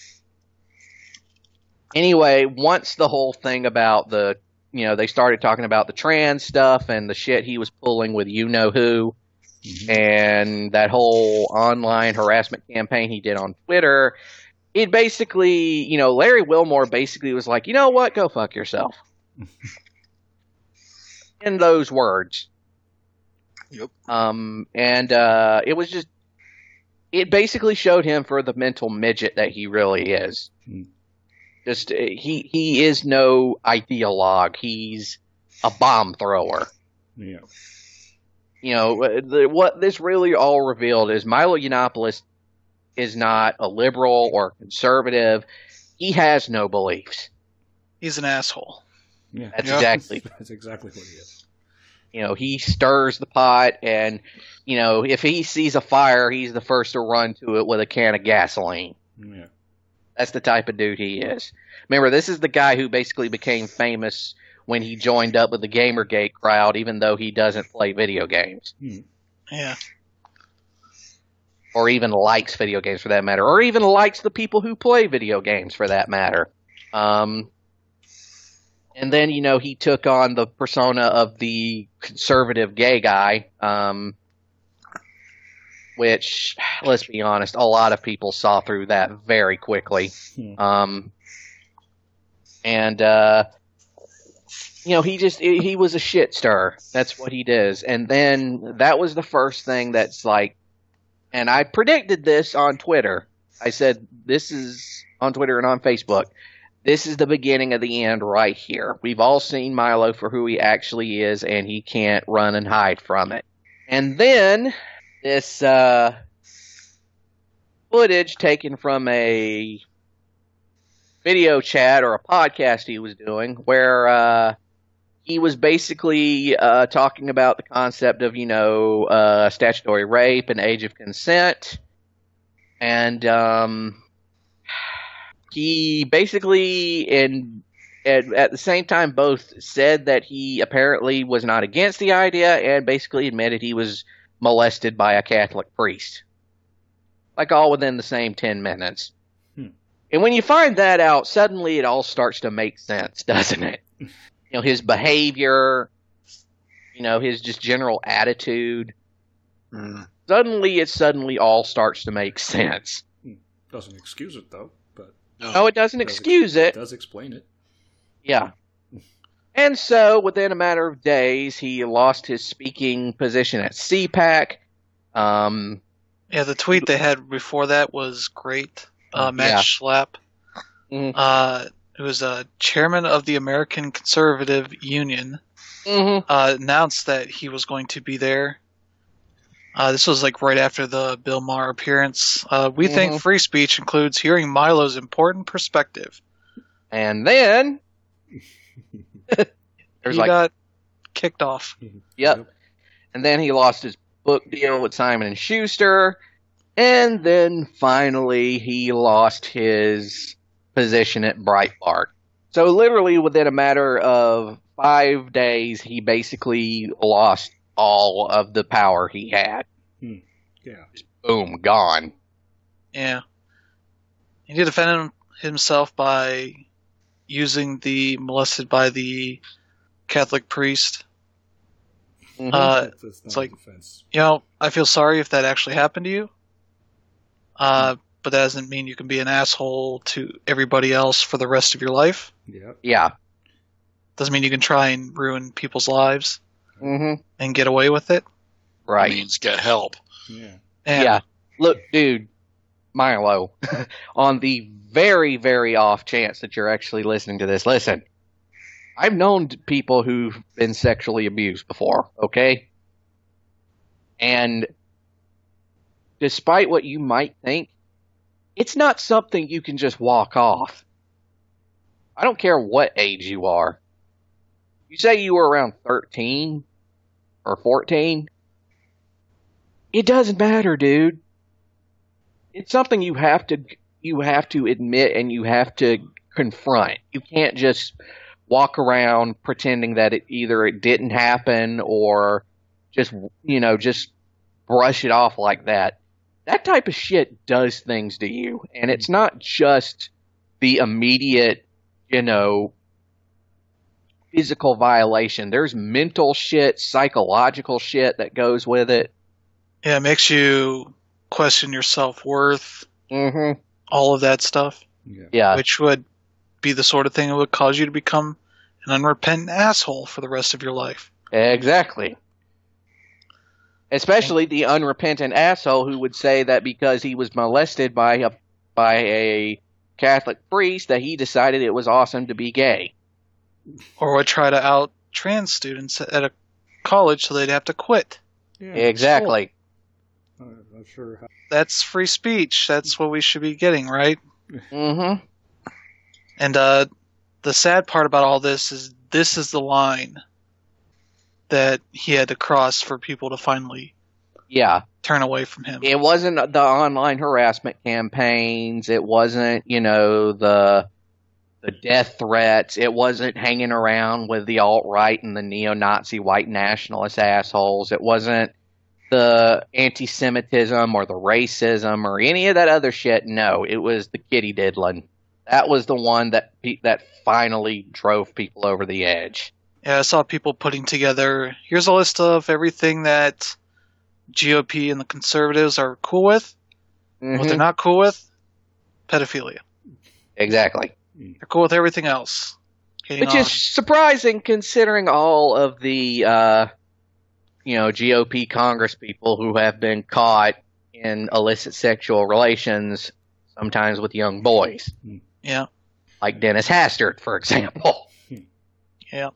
anyway, once the whole thing about the, you know, they started talking about the trans stuff and the shit he was pulling with you know who, mm-hmm. and that whole online harassment campaign he did on Twitter, it basically, you know, Larry Wilmore basically was like, you know what, go fuck yourself. In those words. Yep. Um, and uh, it was just, it basically showed him for the mental midget that he really is. Hmm. Just uh, he he is no ideologue. He's a bomb thrower. Yeah. You know the, what this really all revealed is Milo Yiannopoulos is not a liberal or conservative. He has no beliefs. He's an asshole. Yeah, that's yeah. exactly that's exactly what he is. You know, he stirs the pot, and you know, if he sees a fire, he's the first to run to it with a can of gasoline. Yeah. That's the type of dude he is. Remember, this is the guy who basically became famous when he joined up with the Gamergate crowd, even though he doesn't play video games. Hmm. Yeah. Or even likes video games for that matter. Or even likes the people who play video games for that matter. Um, and then, you know, he took on the persona of the conservative gay guy, um, which, let's be honest, a lot of people saw through that very quickly. Hmm. Um, and, uh, you know, he just, he was a shit stir. That's what he does. And then that was the first thing that's like, and I predicted this on Twitter. I said, this is on Twitter and on Facebook. This is the beginning of the end right here. We've all seen Milo for who he actually is, and he can't run and hide from it. And then this uh, footage taken from a video chat or a podcast he was doing where uh, he was basically uh, talking about the concept of, you know, uh, statutory rape and age of consent. And um, he basically, in, at, at the same time, both said that he apparently was not against the idea and basically admitted he was molested by a Catholic priest. Like all within the same ten minutes. Hmm. And when you find that out, suddenly it all starts to make sense, doesn't it? You know, his behavior, you know, his just general attitude. Mm. Suddenly, it suddenly all starts to make sense. Doesn't excuse it, though. But No. No, it doesn't it does excuse ex- it. It does explain it. Yeah. And so, within a matter of days, he lost his speaking position at C PAC. Um, Yeah, the tweet they had before that was great. Uh, Matt Yeah. Schlapp, mhm. uh, who was uh, chairman of the American Conservative Union, Mhm. uh, announced that he was going to be there. Uh, this was like right after the Bill Maher appearance. Uh, we Mhm. think free speech includes hearing Milo's important perspective. And then, there's he like, got kicked off. yep. And then he lost his book deal with Simon and Schuster. And then finally, he lost his position at Breitbart. So literally within a matter of five days, he basically lost all of the power he had. Hmm. Yeah. Boom, gone. Yeah. He did defend him, himself by using the molested by the Catholic priest. Mhm. Uh, That's, that's not it's like- a defense. You know, I feel sorry if that actually happened to you. Uh, but that doesn't mean you can be an asshole to everybody else for the rest of your life. Yep. Yeah. Doesn't mean you can try and ruin people's lives Mm-hmm. and get away with it. Right. Means get help. Yeah. And Yeah. Look, dude, Milo, on the very, very off chance that you're actually listening to this, listen. I've known people who've been sexually abused before, okay? And despite what you might think, it's not something you can just walk off. I don't care what age you are. You say you were around thirteen or fourteen. It doesn't matter, dude. It's something you have to you have to admit and you have to confront. You can't just walk around pretending that it either it didn't happen or just, you know, just brush it off like that. That type of shit does things to you. And it's not just the immediate, you know, physical violation. There's mental shit, psychological shit that goes with it. yeah, it makes you question your self-worth, Mm-hmm. all of that stuff, Yeah. Yeah. which would be the sort of thing that would cause you to become an unrepentant asshole for the rest of your life. Exactly. Especially the unrepentant asshole who would say that because he was molested by a by a Catholic priest that he decided it was awesome to be gay. Or would try to out trans students at a college so they'd have to quit. Yeah. Exactly. I'm not sure how. That's free speech. That's what we should be getting, right? Mm-hmm. And uh, the sad part about all this is this is the line that he had to cross for people to finally Yeah. turn away from him. It wasn't the online harassment campaigns. It wasn't, you know, the the death threats. It wasn't hanging around with the alt-right and the neo-Nazi white nationalist assholes. It wasn't the anti-Semitism or the racism or any of that other shit. No, it was the kitty diddling. That was the one that pe- that finally drove people over the edge. Yeah, I saw people putting together, here's a list of everything that G O P and the conservatives are cool with. What Mhm. they're not cool with, pedophilia. Exactly. They're cool with everything else. Hating Which on- is surprising considering all of the, uh, you know, G O P Congress people who have been caught in illicit sexual relations, sometimes with young boys. Yeah, Like Dennis Hastert, for example. yeah.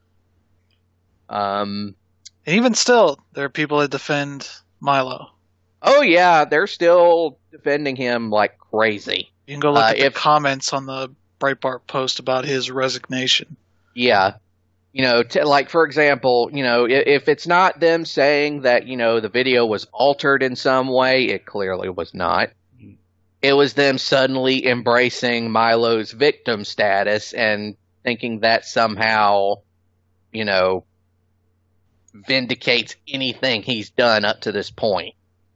Um, And even still, there are people that defend Milo. oh, yeah, they're still defending him like crazy. You can go look Uh, at the if- comments on the Breitbart post about his resignation. Yeah. You know, t- like, for example, you know, if, if it's not them saying that, you know, the video was altered in some way, it clearly was not. It was them suddenly embracing Milo's victim status and thinking that somehow, you know, vindicates anything he's done up to this point.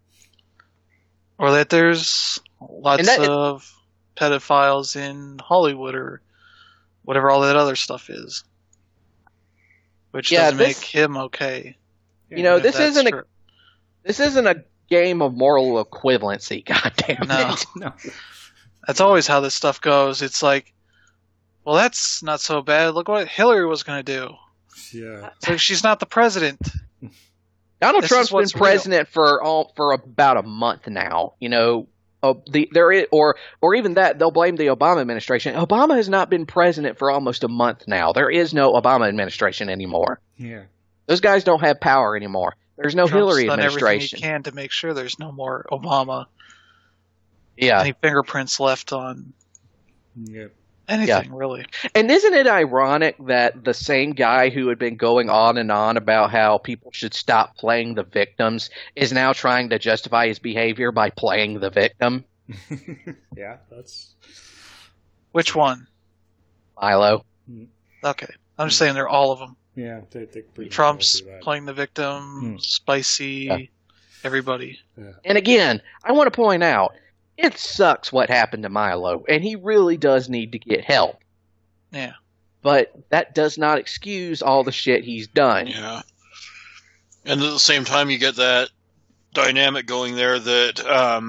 Or that there's lots And that- of pedophiles in Hollywood or whatever all that other stuff is. Which Yeah, doesn't this- make him okay. You know, if this that's isn't a true. this isn't a game of moral equivalency, goddammit. No. No. That's always how this stuff goes. It's like, well, that's not so bad. Look what Hillary was going to do. Yeah. It's like, she's not the president. Donald This Trump's is been what's real. president for all, for about a month now. You know, uh, the there is, or or even that they'll blame the Obama administration. Obama has not been president for almost a month now. There is no Obama administration anymore. Yeah. Those guys don't have power anymore. There's no Trump's Hillary done everything administration. he can to make sure there's no more Obama. Yeah, Any fingerprints left on Yeah. anything, really. and isn't it ironic that the same guy who had been going on and on about how people should stop playing the victims is now trying to justify his behavior by playing the victim? Yeah. That's. Which one? Milo. Okay. I'm just saying they're all of them. Yeah. They, they pretty much Trump's all do that. playing the victim, Hmm. Spicy, Yeah. everybody. Yeah. And again, I want to point out, it sucks what happened to Milo, and he really does need to get help. Yeah. But that does not excuse all the shit he's done. Yeah. And at the same time, you get that dynamic going there that um,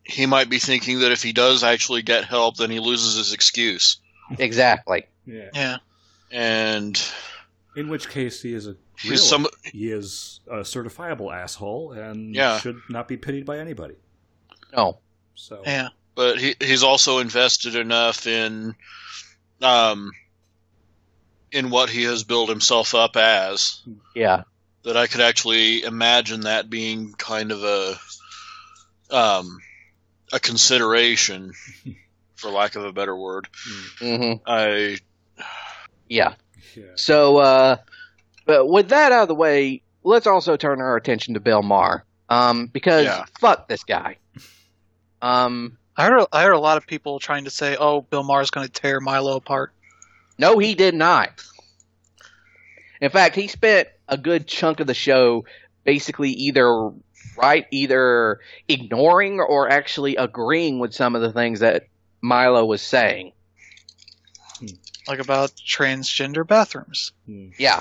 he might be thinking that if he does actually get help, then he loses his excuse. Exactly. Yeah. Yeah. And In which case, he is a he's real- some. he is a certifiable asshole and Yeah. should not be pitied by anybody. No. So Yeah. But he he's also invested enough in, um, in what he has built himself up as Yeah. that I could actually imagine that being kind of a, um, a consideration, for lack of a better word. hmm I Yeah. yeah. So, uh, but with that out of the way, let's also turn our attention to Bill Maher. Um, because Yeah. fuck this guy. Um, I heard I heard a lot of people trying to say, "Oh, Bill Maher's going to tear Milo apart." no, he did not. In fact, he spent a good chunk of the show basically either right, either ignoring or actually agreeing with some of the things that Milo was saying. Like about transgender bathrooms. Hmm. Yeah.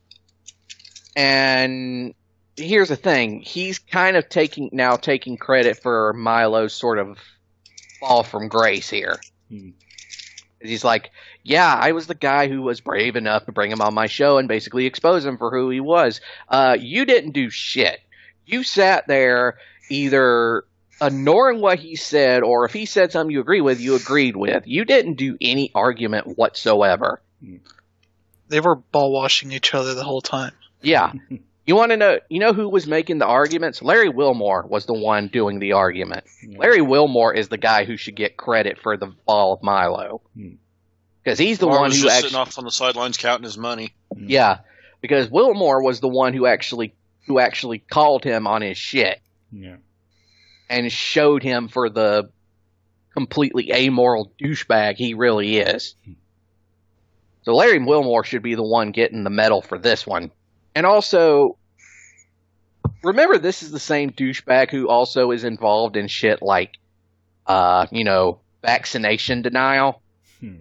And here's the thing. He's kind of taking now taking credit for Milo's sort of fall from grace here. Hmm. He's like, yeah, I was the guy who was brave enough to bring him on my show and basically expose him for who he was. Uh, you didn't do shit. You sat there either ignoring what he said, or if he said something you agree with, you agreed with. You didn't do any argument whatsoever. They were ball washing each other the whole time. Yeah. You want to know, you know who was making the arguments? Larry Wilmore was the one doing the argument. Yeah. Larry Wilmore is the guy who should get credit for the fall of Milo. Hmm. Because he's the Mark one was who just actually, sitting off on the sidelines counting his money. yeah, because Wilmore was the one who actually, who actually called him on his shit Yeah. and showed him for the completely amoral douchebag he really is. So Larry Wilmore should be the one getting the medal for this one. And also, remember, this is the same douchebag who also is involved in shit like, uh, you know, vaccination denial. Hmm.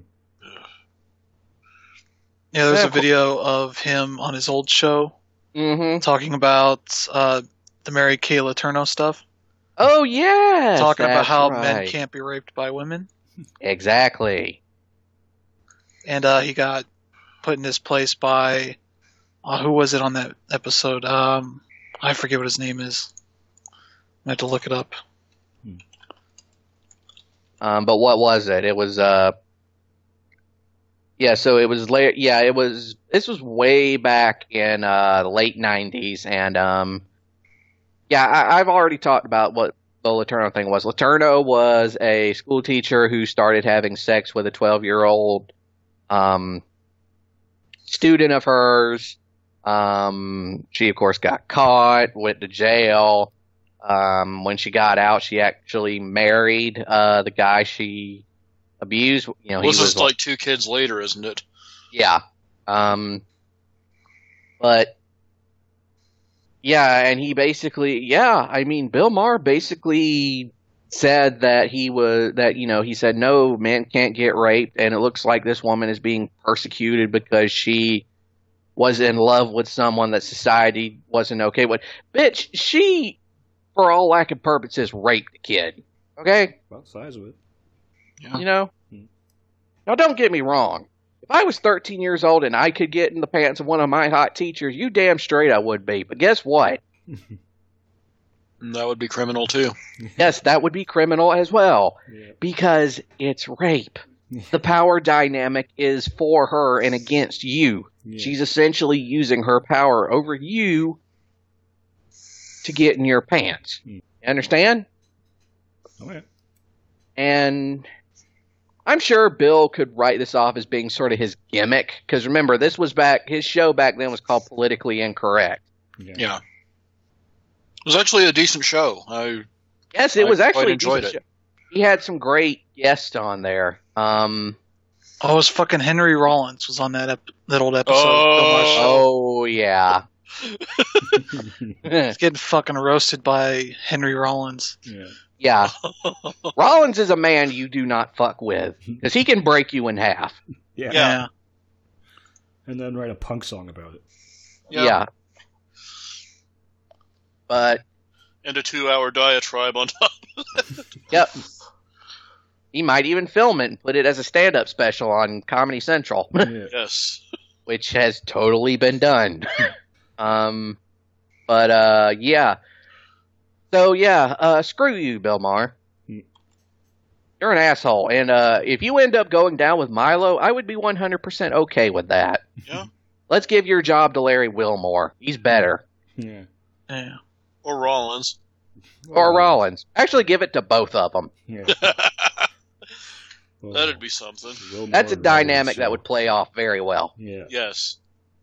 Yeah, there's Yeah, a video of him on his old show Mm-hmm. talking about uh, the Mary Kay Letourneau stuff. Oh, yes! talking about that's how right. men can't be raped by women. Exactly. And uh, he got put in his place by, uh, who was it on that episode? Um, I forget what his name is. I have to look it up. Um, but what was it? It was, uh, yeah, so it was late, yeah, it was, this was way back in, uh, the late nineties, and, um, yeah, I, I've already talked about what the Letourneau thing was. Letourneau was a school teacher who started having sex with a twelve-year-old, um, student of hers. Um, she, of course, got caught, went to jail. Um, when she got out, she actually married, uh, the guy she abused. You know, he This was is like two kids later, isn't it? yeah. Um, but, yeah, and he basically, yeah, I mean, Bill Maher basically said that he was, that, you know, he said, no, men can't get raped, and it looks like this woman is being persecuted because she was in love with someone that society wasn't okay with. Bitch, she, for all lack of purposes, raped the kid. Okay? About the size of it. Yeah. You know? Hmm. Now, don't get me wrong. If I was thirteen years old and I could get in the pants of one of my hot teachers, you damn straight I would be. But guess what? And that would be criminal too. Yes, that would be criminal as well. Yeah. Because it's rape. The power dynamic is for her and against you. Yeah. She's essentially using her power over you to get in your pants. Hmm. You understand? Okay. And I'm sure Bill could write this off as being sort of his gimmick. Because remember, this was back, his show back then was called Politically Incorrect. Yeah. Yeah. It was actually a decent show. I Yes, it I was quite actually a enjoyed decent it. show. He had some great guests on there. Um, Oh, it was fucking Henry Rollins was on that, ep- that old episode. Oh. Bill Maher's show. oh, yeah. He's getting fucking roasted by Henry Rollins. Yeah. Yeah. Rollins is a man you do not fuck with. Because he can break you in half. Yeah. Yeah. And then write a punk song about it. Yeah. Yeah. But, and a two-hour diatribe on top. Yep. He might even film it and put it as a stand-up special on Comedy Central, Yeah. Yes. which has totally been done. um, but uh, yeah. So yeah, uh, screw you, Bill Maher. Hmm. You're an asshole, and uh, if you end up going down with Milo, I would be one hundred percent okay with that. Yeah. Let's give your job to Larry Wilmore. He's better. Yeah. Yeah. Or Rollins. Or Rollins. Actually, give it to both of them. Yeah. Well, That'd be something. Wilmore That's a Rollins, dynamic so- that would play off very well. Yeah. Yes.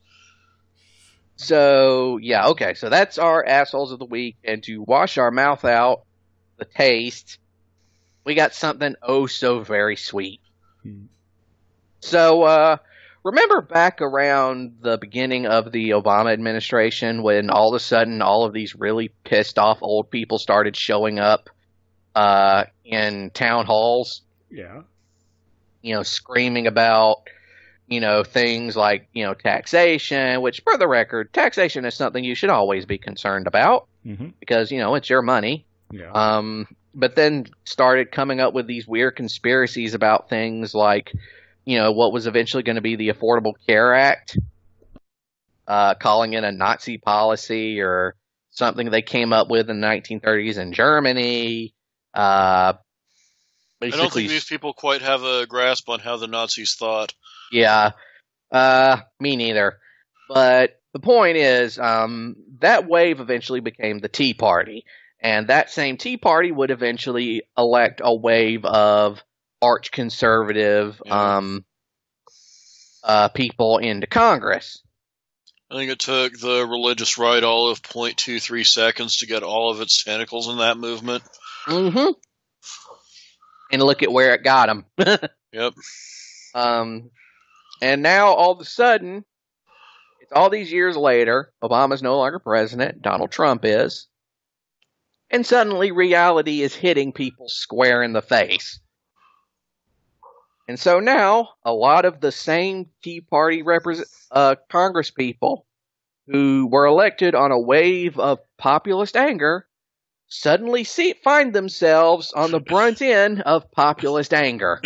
So, yeah, okay. So that's our assholes of the week. And to wash our mouth out, the taste, we got something oh so very sweet. Hmm. So, uh, remember back around the beginning of the Obama administration when all of a sudden all of these really pissed off old people started showing up uh, in town halls, Yeah. you know, screaming about, you know, things like, you know, taxation, which, for the record, taxation is something you should always be concerned about Mm-hmm. because, you know, it's your money. Yeah. Um, but then started coming up with these weird conspiracies about things like, you know, what was eventually going to be the Affordable Care Act, uh, calling it a Nazi policy or something they came up with in the nineteen thirties in Germany. Uh, I basically, don't think these people quite have a grasp on how the Nazis thought. yeah, uh, me neither. But the point is, um, that wave eventually became the Tea Party. And that same Tea Party would eventually elect a wave of arch conservative Yeah. um, uh, people into Congress. I think it took the religious right all of zero point two three seconds to get all of its tentacles in that movement. Mm-hmm. And look at where it got them. Yep. um, and now all of a sudden, it's all these years later. Obama's no longer president. Donald Trump is. And suddenly reality is hitting people square in the face. And so now, a lot of the same Tea Party represent, uh, Congress people who were elected on a wave of populist anger suddenly see, find themselves on the brunt end of populist anger.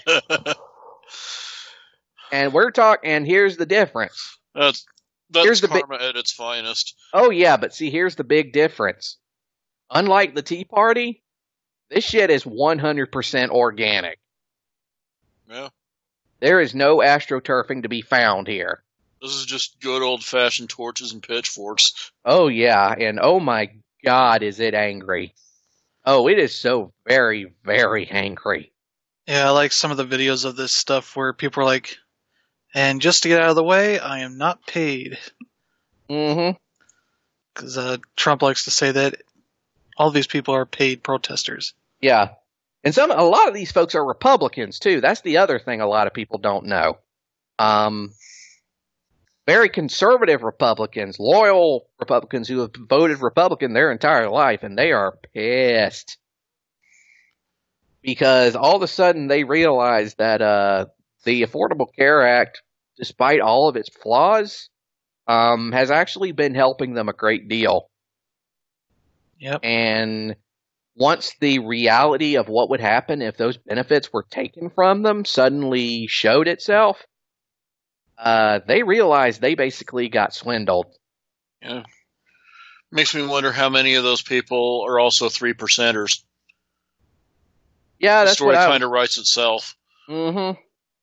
And we're talking, and here's the difference. that's that's Here's the bi- karma at its finest. Oh, yeah, but see, here's the big difference. Unlike the Tea Party, this shit is one hundred percent organic. Yeah. There is no astroturfing to be found here. This is just good old-fashioned torches and pitchforks. Oh, yeah, and oh my god, is it angry. Oh, it is so very, very angry. Yeah, I like some of the videos of this stuff where people are like, and just to get out of the way, I am not paid. Mm-hmm. Because uh, Trump likes to say that all these people are paid protesters. Yeah. And some, a lot of these folks are Republicans, too. That's the other thing a lot of people don't know. Um, very conservative Republicans, loyal Republicans who have voted Republican their entire life, and they are pissed. Because all of a sudden they realize that uh, the Affordable Care Act, despite all of its flaws, um, has actually been helping them a great deal. Yep. And once the reality of what would happen if those benefits were taken from them suddenly showed itself, uh, they realized they basically got swindled. Yeah. Makes me wonder how many of those people are also three percenters. Yeah, The that's story what I. kind of writes itself. Mm-hmm.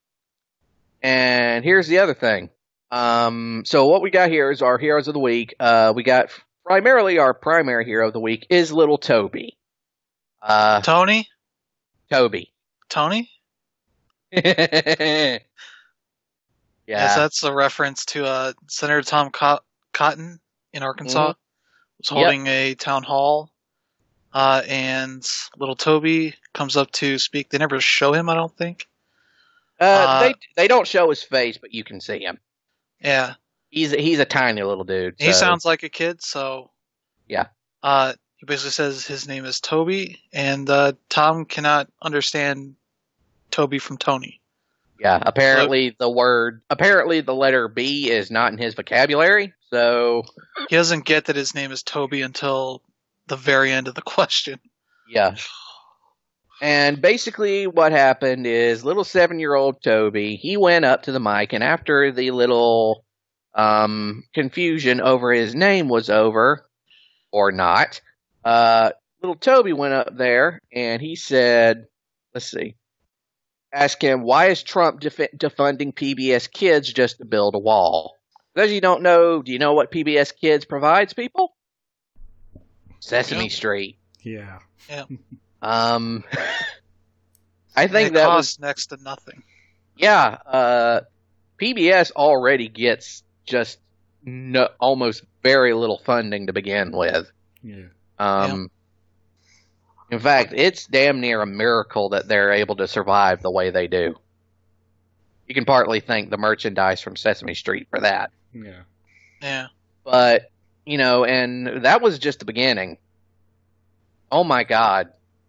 And here's the other thing. Um, so what we got here is our heroes of the week. Uh, we got primarily our primary hero of the week is little Toby. Uh, Tony? Toby. Tony? yeah. Yes, that's a reference to uh, Senator Tom Co- Cotton in Arkansas. Mhm. Was holding a town hall, uh, and little Toby comes up to speak. They never show him, I don't think. Uh, Uh, they they don't show his face, but you can see him. Yeah, He's a, he's a tiny little dude. he so- sounds like a kid, so Yeah. Uh, he basically says his name is Toby, and uh, Tom cannot understand Toby from Tony. Yeah. Apparently the word, apparently the letter B is not in his vocabulary. So He doesn't get that his name is Toby until the very end of the question. yeah. And basically what happened is little seven-year-old Toby, he went up to the mic, and after the little um, confusion over his name was over, or not, uh, little Toby went up there, and he said, let's see, ask him, why is Trump def- defunding P B S Kids just to build a wall? Those of you don't know, do you know what P B S Kids provides, people? Sesame Yeah. Street. Yeah. Yeah. Um, I think And it that costs was, next to nothing. yeah, uh, P B S already gets just no, almost very little funding to begin with. Yeah. Um, in fact, it's damn near a miracle that they're able to survive the way they do. You can partly thank the merchandise from Sesame Street for that. Yeah. Yeah. But, you know, and that was just the beginning. Oh my God.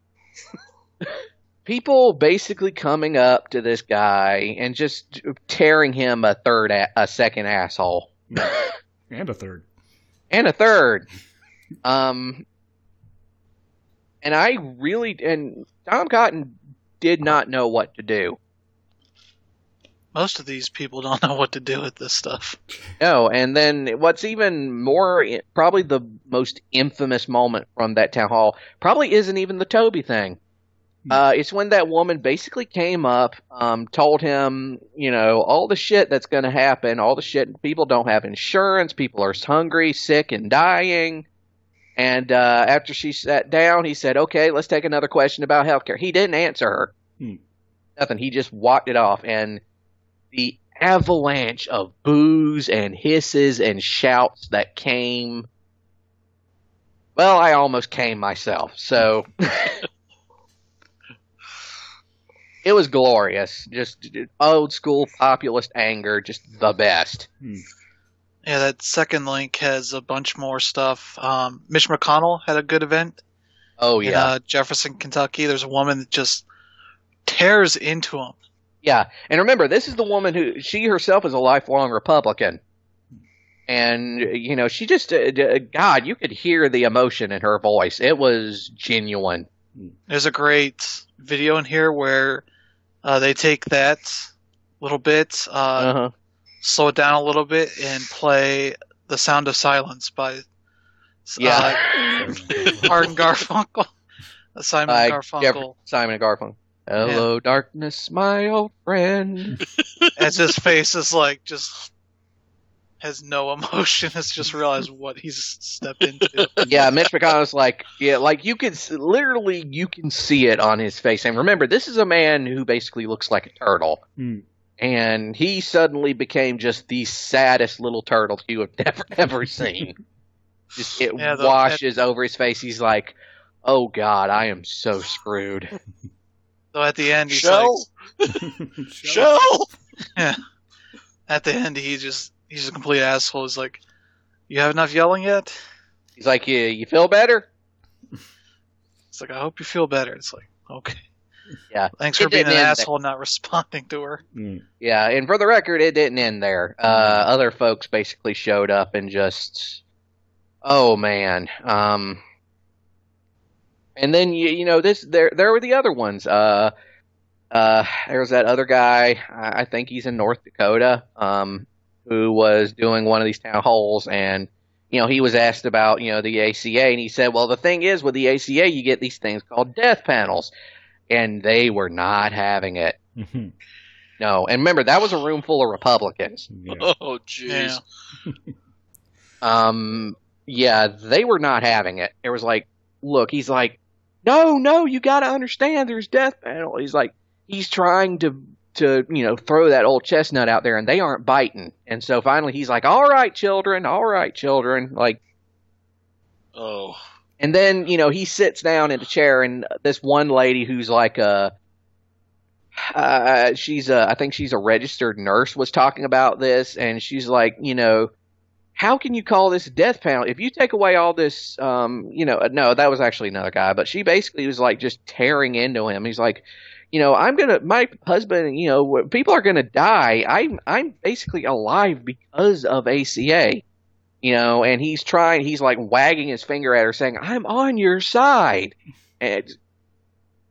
People basically coming up to this guy and just tearing him a third, a, a second asshole. And a third. And a third. Um, and I really, and Tom Cotton did not know what to do. Most of these people don't know what to do with this stuff. No, and then what's even more, probably the most infamous moment from that town hall, probably isn't even the Toby thing. Uh, it's when that woman basically came up, um, told him, you know, all the shit that's going to happen, all the shit, people don't have insurance, people are hungry, sick, and dying. And uh, after she sat down, he said, okay, let's take another question about healthcare. He didn't answer her. Hmm. Nothing. He just walked it off. And the avalanche of boos and hisses and shouts that came, well, I almost came myself. So it was glorious. Just old school populist anger, just the best. Hmm. Yeah, that second link has a bunch more stuff. Um, Mitch McConnell had a good event Oh, in yeah. uh, Jefferson, Kentucky. There's a woman that just tears into him. Yeah, and remember, this is the woman who, she herself is a lifelong Republican. And, you know, she just, uh, d- God, you could hear the emotion in her voice. It was genuine. There's a great video in here where uh, they take that little bit, uh, Uh-huh. slow it down a little bit, and play The Sound of Silence by Yeah. uh, Art and Garfunkel. Simon By Garfunkel. Jeff- Simon and Garfunkel. Hello, darkness, my old friend. As his face is like just has no emotion. It's just realized what he's stepped into. Yeah, Mitch McConnell's like, yeah, like you can, s- literally, you can see it on his face. And remember, this is a man who basically looks like a turtle. Hmm. And he suddenly became just the saddest little turtle you have never, ever seen. Just, it Yeah, the- washes over his face. He's like, oh God, I am so screwed. So at the end, he's Shell? like, Shell! at the end, he just he's a complete asshole. He's like, "You have enough yelling yet?" He's like, you, you feel better? It's like, "I hope you feel better." It's like, okay, Yeah. thanks It for being an didn't end asshole, and not responding to her. Hmm. Yeah, and for the record, it didn't end there. Uh, other folks basically showed up and just, oh man. Um, and then you you know this there there were the other ones. Uh, uh, there was that other guy. I I think he's in North Dakota. Um, who was doing one of these town halls, and you know he was asked about you know the A C A, and he said, well, the thing is with the A C A, you get these things called death panels, and they were not having it. Mhm. No, and remember that was a room full of Republicans. Yeah. Oh, jeez. Yeah. Um, yeah, they were not having it. It was like, look, he's like, no, no, you got to understand, there's death panel. He's like, he's trying to to you know throw that old chestnut out there, and they aren't biting. And so finally, he's like, all right, children, all right, children, like. Oh. And then you know he sits down in a chair, and this one lady who's like a. Uh, she's a, I think she's a registered nurse was talking about this, and she's like, you know, how can you call this a death panel if you take away all this? Um, you know, no, that was actually another guy, but she basically was like just tearing into him. He's like, you know, I'm gonna, my husband, you know, people are gonna die. I'm, I'm basically alive because of A C A, you know, and he's trying, he's like wagging his finger at her, saying, "I'm on your side," and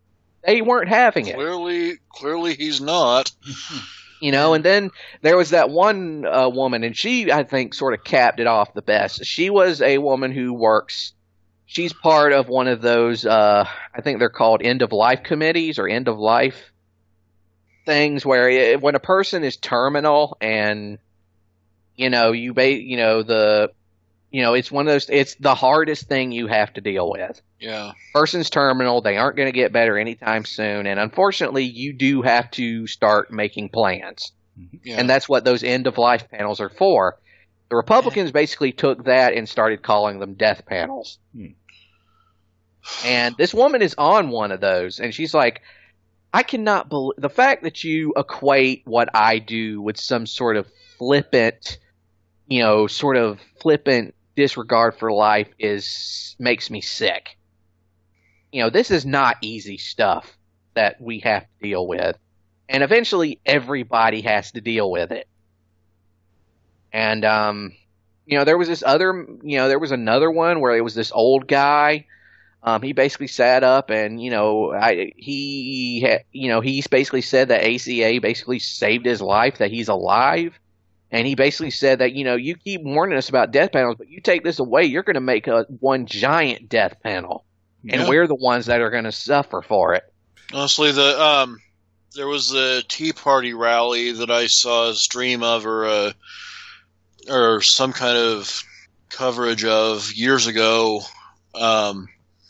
they weren't having it. Clearly, clearly he's not. You know, and then there was that one uh, woman, and she, I think, sort of capped it off the best. She was a woman who works, she's part of one of those, uh, I think they're called end-of-life committees or end-of-life things where it, when a person is terminal and, you know, you, ba- you know, the, you know, it's one of those, it's the hardest thing you have to deal with. Yeah. Person's terminal, they aren't going to get better anytime soon, and unfortunately, you do have to start making plans. Yeah. And that's what those end-of-life panels are for. The Republicans basically took that and started calling them death panels. Hmm. And this woman is on one of those, and she's like, I cannot believe the fact that you equate what I do with some sort of flippant, you know, sort of flippant disregard for life is makes me sick. You know, this is not easy stuff that we have to deal with. And eventually everybody has to deal with it. And, um, you know, there was this other, you know, there was another one where it was this old guy. Um, he basically sat up and, you know, I, he, had, you know, he's basically said that A C A basically saved his life, that he's alive. And he basically said that, you know, you keep warning us about death panels, but you take this away, you're going to make a one giant death panel. And Yeah. we're the ones that are going to suffer for it. Honestly, the um, there was a Tea Party rally that I saw a stream of, or a, or some kind of coverage of years ago, um,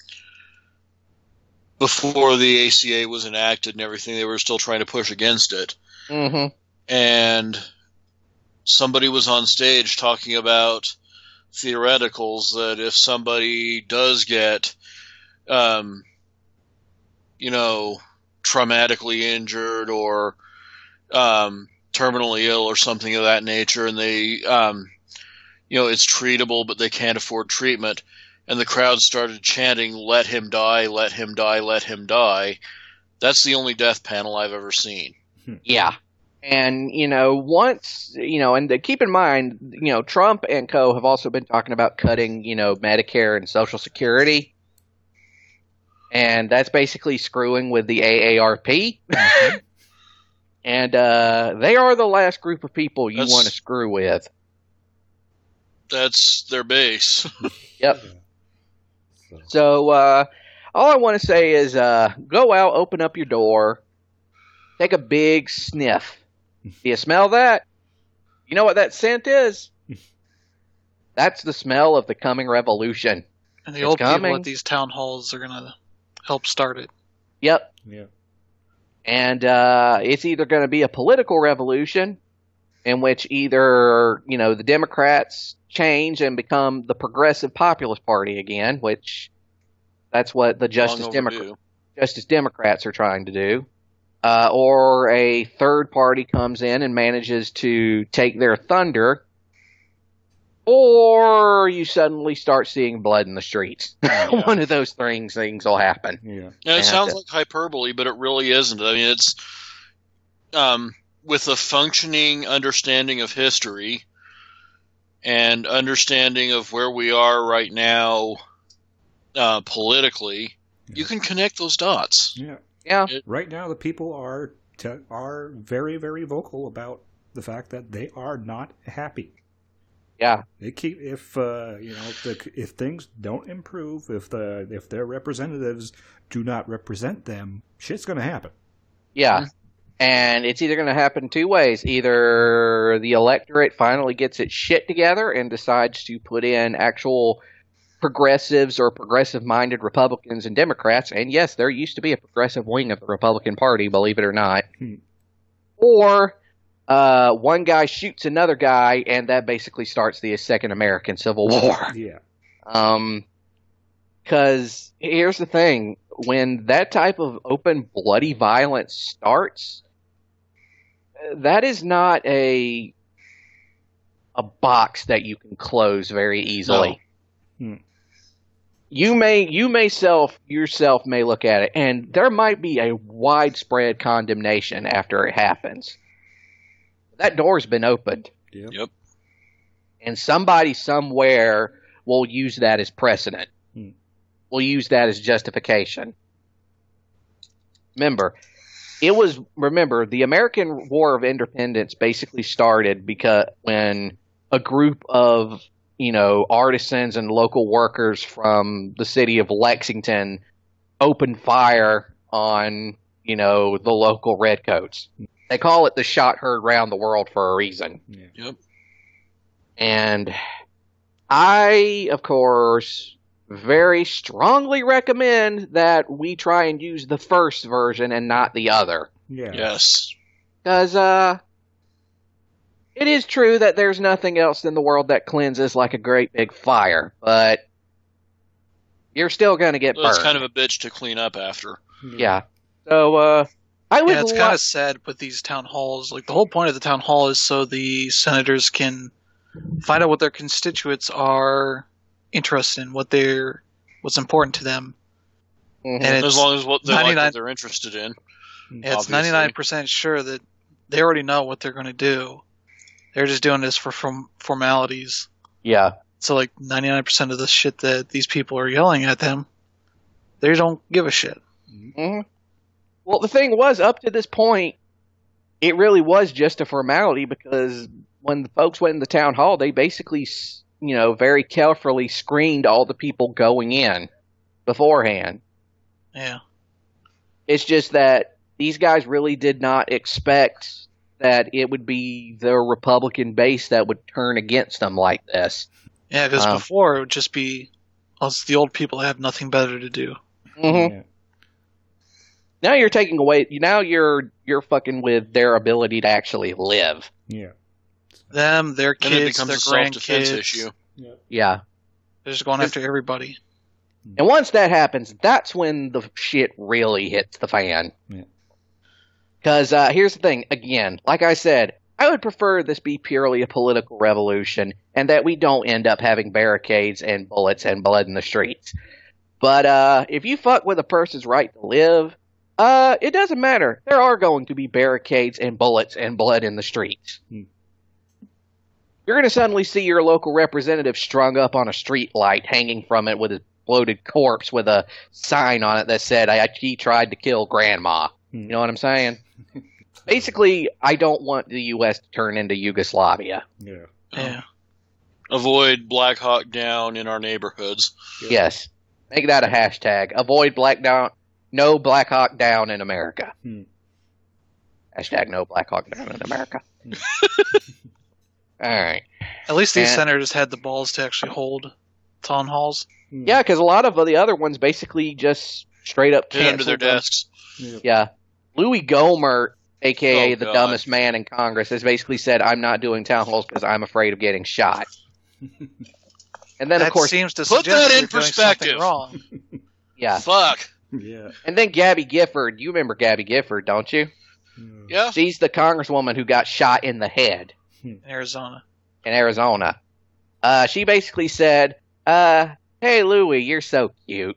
before the A C A was enacted and everything. They were still trying to push against it, Mm-hmm. and somebody was on stage talking about theoreticals that if somebody does get, um, you know, traumatically injured or um, terminally ill or something of that nature, and they, um, you know, it's treatable, but they can't afford treatment, and the crowd started chanting, "Let him die, let him die, let him die." That's the only death panel I've ever seen. Yeah. And, you know, once, you know, and to keep in mind, you know, Trump and co have also been talking about cutting, you know, Medicare and Social Security. And that's basically screwing with the A A R P. And uh, they are the last group of people you That's- want to screw with. That's their base. Yep. So, So, uh, all I want to say is uh, go out, open up your door, take a big sniff. Do you smell that? You know what that scent is? That's the smell of the coming revolution. And the It's old coming. people at these town halls are going to help start it. Yep. yeah. And uh, it's either going to be a political revolution in which either, you know, the Democrats change and become the Progressive Populist Party again, which that's what the Justice, Long Democrat, overdue. Justice Democrats are trying to do. Uh, or a third party comes in and manages to take their thunder, or you suddenly start seeing blood in the streets. Yeah. One of those things things will happen. Yeah. Yeah, it And sounds that- like hyperbole, but it really isn't. I mean, it's um, with a functioning understanding of history and understanding of where we are right now uh, politically, you can connect those dots. Yeah. Yeah. Right now, the people are te- are very, very vocal about the fact that they are not happy. Yeah. They keep if uh, you know if, the, if things don't improve, if the if their representatives do not represent them, shit's going to happen. Yeah. And it's either going to happen two ways. Either the electorate finally gets its shit together and decides to put in actual progressives or progressive-minded Republicans and Democrats. And yes, there used to be a progressive wing of the Republican Party, believe it or not. Hmm. Or uh, one guy shoots another guy, and that basically starts the Second American Civil War. Yeah. Um, because here's the thing: when that type of open, bloody violence starts, that is not a a box that you can close very easily. No. Hmm. You may you may self yourself may look at it, and there might be a widespread condemnation after it happens. That door's been opened, Yep. Yep. and somebody somewhere will use that as precedent. Hmm. Will use that as justification. remember, it was remember the American War of Independence basically started because when a group of you know artisans and local workers from the city of Lexington opened fire on you know the local redcoats. They call it the shot heard round the world for a reason. Yeah. Yep. And I, of course, very strongly recommend that we try and use the first version and not the other. Yeah. Yes. Because, uh, it is true that there's nothing else in the world that cleanses like a great big fire, but you're still going to get Well, burned. it's kind of a bitch to clean up after. Yeah. So, uh, I would Yeah, it's lo- kind of sad with these town halls. Like, the whole point of the town hall is so the senators can find out what their constituents are interested in, what they're, what's important to them. Mhm. And it's As long as what they like ninety-nine what they're interested in. Yeah, it's obviously. ninety-nine percent sure that they already know what they're going to do. They're just doing this for form- formalities. Yeah. So, like, ninety-nine percent of the shit that these people are yelling at them, they don't give a shit. hmm Well, the thing was, up to this point, it really was just a formality because when the folks went in the town hall, they basically, s- you know, very carefully screened all the people going in beforehand. Yeah. It's just that these guys really did not expect that it would be the Republican base that would turn against them like this. Yeah, because Um, before it would just be us, the old people have nothing better to do. Mm-hmm. Yeah. Now you're taking away. Now you're you're fucking with their ability to actually live. Yeah. Them, their Then it kids, becomes their a self-defense grandkids. issue. Yeah. They're just going after everybody. And once that happens, that's when the shit really hits the fan. Yeah. Because uh, here's the thing, again, like I said, I would prefer this be purely a political revolution and that we don't end up having barricades and bullets and blood in the streets. But uh, if you fuck with a person's right to live, uh, it doesn't matter. There are going to be barricades and bullets and blood in the streets. Hmm. You're going to suddenly see your local representative strung up on a street light hanging from it with his bloated corpse with a sign on it that said, I, he tried to kill grandma. Hmm. You know what I'm saying? Basically, I don't want the U S to turn into Yugoslavia. Yeah. Yeah. Avoid Black Hawk Down in our neighborhoods. Yeah. Yes. Make that a hashtag. Avoid Black Down. No Black Hawk Down in America. Hmm. Hashtag no Black Hawk Down in America. All right. At least these And- senators had the balls to actually hold town halls. Hmm. Yeah, because a lot of the other ones basically just straight up Get under their canceled them. desks. Yeah. Yeah. Louis Gohmert, a k a Oh, the God. dumbest man in Congress, has basically said, I'm not doing town halls because I'm afraid of getting shot. And then, that of course, seems to Put suggest that they're in doing something perspective. wrong. yeah. Fuck. Yeah. And then Gabby Gifford. You remember Gabby Gifford, don't you? Yeah. She's the congresswoman who got shot in the head In Arizona. in Arizona. Uh, she basically said, uh, hey, Louis, you're so cute.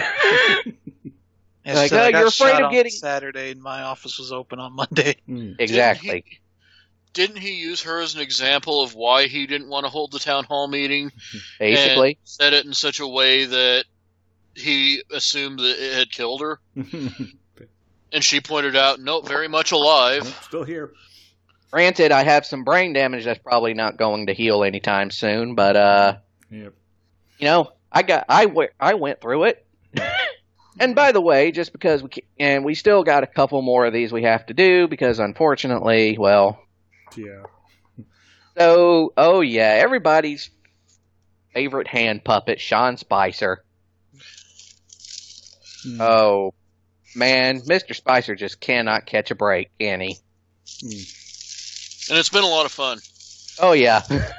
And Like, she said, oh, I got you're afraid shot of on getting- Saturday, and my office was open on Monday. Hmm. Exactly. Didn't he, didn't he use her as an example of why he didn't want to hold the town hall meeting? Basically. And said it in such a way that he assumed that it had killed her. And she pointed out, no, very much alive. Nope, still here. Granted, I have some brain damage that's probably not going to heal anytime soon, but, uh, Yep. you know, I got, I, w- I went through it. And by the way, just because we, ca- and we still got a couple more of these we have to do because unfortunately, well, Yeah. so, oh yeah, everybody's favorite hand puppet, Sean Spicer. Hmm. Oh, man, Mister Spicer just cannot catch a break, can he? Hmm. And it's been a lot of fun. Oh, yeah.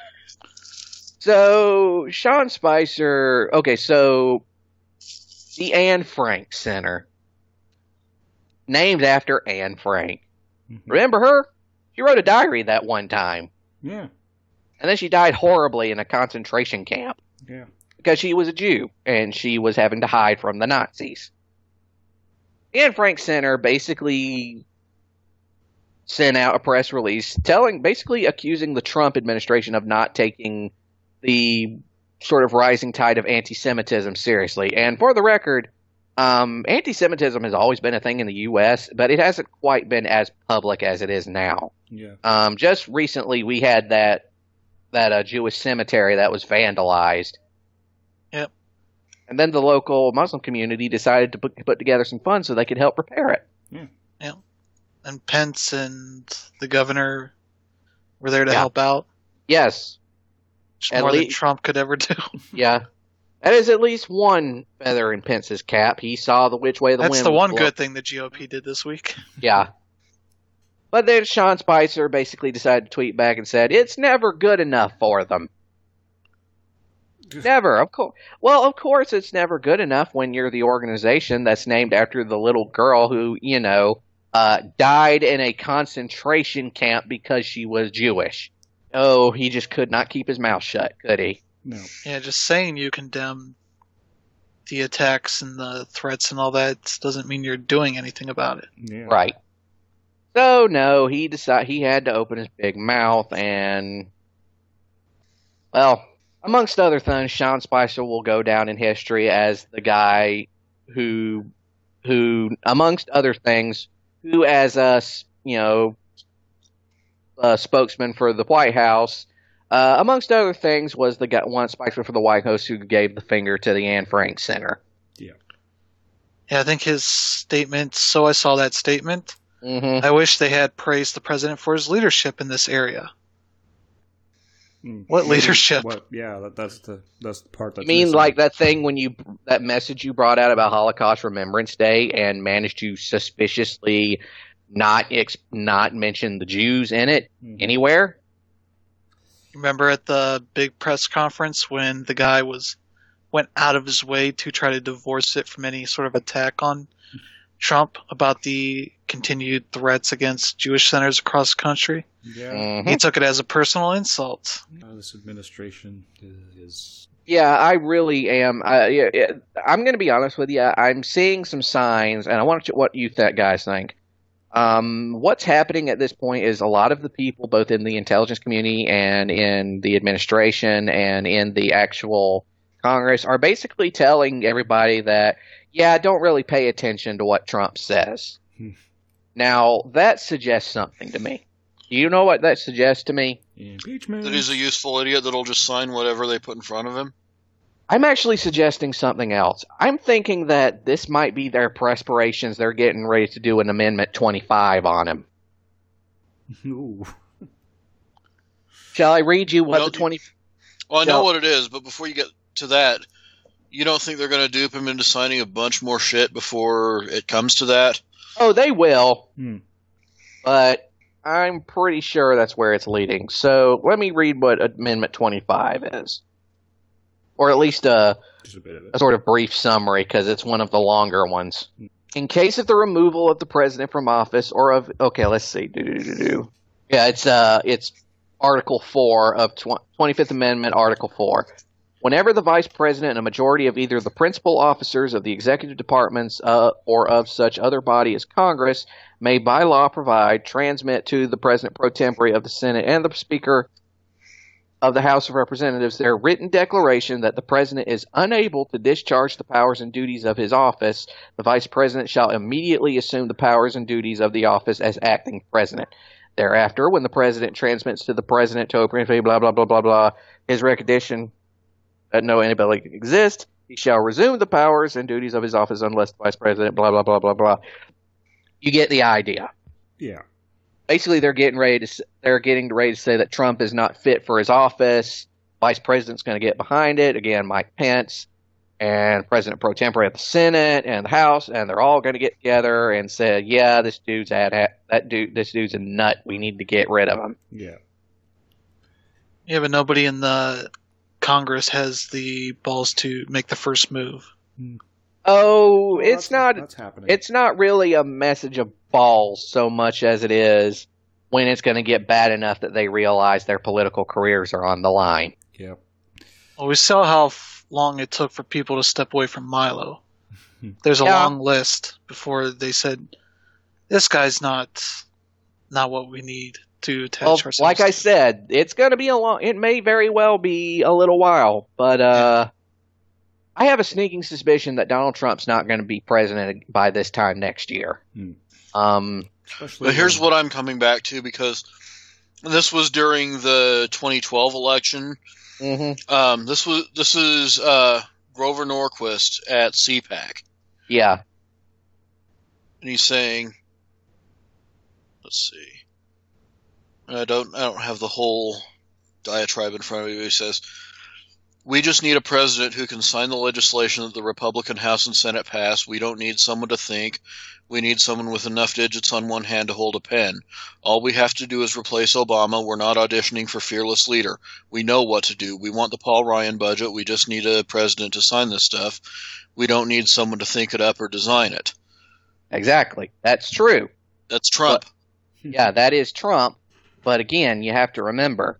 So, Sean Spicer, okay, so, the Anne Frank Center, named after Anne Frank. Mhm. Remember her? She wrote a diary that one time, Yeah. and then she died horribly in a concentration camp Yeah. because she was a Jew, and she was having to hide from the Nazis. The Anne Frank Center basically sent out a press release telling, basically accusing the Trump administration of not taking the sort of rising tide of anti-Semitism seriously. And for the record, Um, anti-Semitism has always been a thing in the U S, but it hasn't quite been as public as it is now. Yeah. Um, just recently, we had that that uh, Jewish cemetery that was vandalized. Yep. And then the local Muslim community decided to put, put together some funds so they could help repair it. Yeah. Yeah. And Pence and the governor were there to Yeah. help out. Yes. Which At more than lea- Trump could ever do. Yeah. That is at least one feather in Pence's cap. He saw the which way the That's wind the was one blowing. good thing the G O P did this week. Yeah. But then Sean Spicer basically decided to tweet back and said, it's never good enough for them. Never. Of course. Well, of course it's never good enough when you're the organization that's named after the little girl who, you know, uh, died in a concentration camp because she was Jewish. Oh, he just could not keep his mouth shut, could he? No. Yeah, just saying you condemn the attacks and the threats and all that doesn't mean you're doing anything about it. Yeah. Right. So no, he decided he had to open his big mouth, and well, amongst other things, Sean Spicer will go down in history as the guy who, who, amongst other things, who as a you know, a spokesman for the White House, uh, amongst other things, was the guy, one spokesman for the White House who gave the finger to the Anne Frank Center. Yeah. Yeah, I think his statement, so I saw that statement. Mm-hmm. I wish they had praised the president for his leadership in this area. Mm. What leadership? What? Yeah, that, that's the that's the part that's You mean missing. like that thing when you that message you brought out about Holocaust Remembrance Day and managed to suspiciously not ex- not mention the Jews in it Mhm. anywhere? Remember at the big press conference when the guy was went out of his way to try to divorce it from any sort of attack on Trump about the continued threats against Jewish centers across the country? Yeah. Mhm. He took it as a personal insult. Uh, this administration is. Yeah, I really am. I, yeah, yeah, I'm going to be honest with you. I'm seeing some signs, and I want to what you th- guys think. Um, what's happening at this point is a lot of the people, both in the intelligence community and in the administration and in the actual Congress, are basically telling everybody that, yeah, don't really pay attention to what Trump says. Hmm. Now, that suggests something to me. Do you know what that suggests to me? Impeachment. That he's a useful idiot that'll just sign whatever they put in front of him. I'm actually suggesting something else. I'm thinking that this might be their preparations. They're getting ready to do an Amendment twenty-five on him. Ooh. Shall I read you what Well, the twenty? Well, I know No. what it is, but before you get to that, you don't think they're going to dupe him into signing a bunch more shit before it comes to that? Oh, they will, Hmm. but I'm pretty sure that's where it's leading. So let me read what Amendment twenty-five is, or at least a. Just a bit of it. a sort of brief summary because it's one of the longer ones. In case of the removal of the president from office or of okay, let's see, do do do do. Yeah, it's uh, it's Article Four of twenty-fifth Amendment, Article Four. Whenever the vice president and a majority of either the principal officers of the executive departments uh, or of such other body as Congress may by law provide, transmit to the president pro tempore of the Senate and the Speaker of the House of Representatives their written declaration that the President is unable to discharge the powers and duties of his office, the Vice President shall immediately assume the powers and duties of the office as acting President. Thereafter, when the President transmits to the President to open blah blah blah blah blah his recognition that no inability exists, he shall resume the powers and duties of his office unless the Vice President blah blah blah blah blah. You get the idea. Yeah. Basically, they're getting ready to they're getting ready to say that Trump is not fit for his office. Vice President's going to get behind it. Again, Mike Pence and President pro tempore at the Senate and the House, and they're all going to get together and say, "Yeah, this dude's at that dude. This dude's a nut. We need to get rid of him." Yeah. Yeah, but nobody in the Congress has the balls to make the first move. Oh, Well, it's that's- not. That's happening. It's not really a message of balls so much as it is when it's going to get bad enough that they realize their political careers are on the line. Yep. Well, we saw how f- long it took for people to step away from Milo. There's a Yeah. long list before they said, "This guy's not not what we need to attach Well, ourselves." like I to." said, it's going to be a long. It may very well be a little while, but uh, I have a sneaking suspicion that Donald Trump's not going to be president by this time next year. Hmm. Um, Especially But here's when- what I'm coming back to, because this was during the twenty twelve election. mhm. Um, this was this is uh, Grover Norquist at C PAC, Yeah. and he's saying, "Let's see, I don't I don't have the whole diatribe in front of me." But he says, "We just need a president who can sign the legislation that the Republican House and Senate pass. We don't need someone to think. We need someone with enough digits on one hand to hold a pen. All we have to do is replace Obama. We're not auditioning for fearless leader. We know what to do. We want the Paul Ryan budget. We just need a president to sign this stuff. We don't need someone to think it up or design it." Exactly. That's true. That's Trump. Yeah, that is Trump. But again, you have to remember,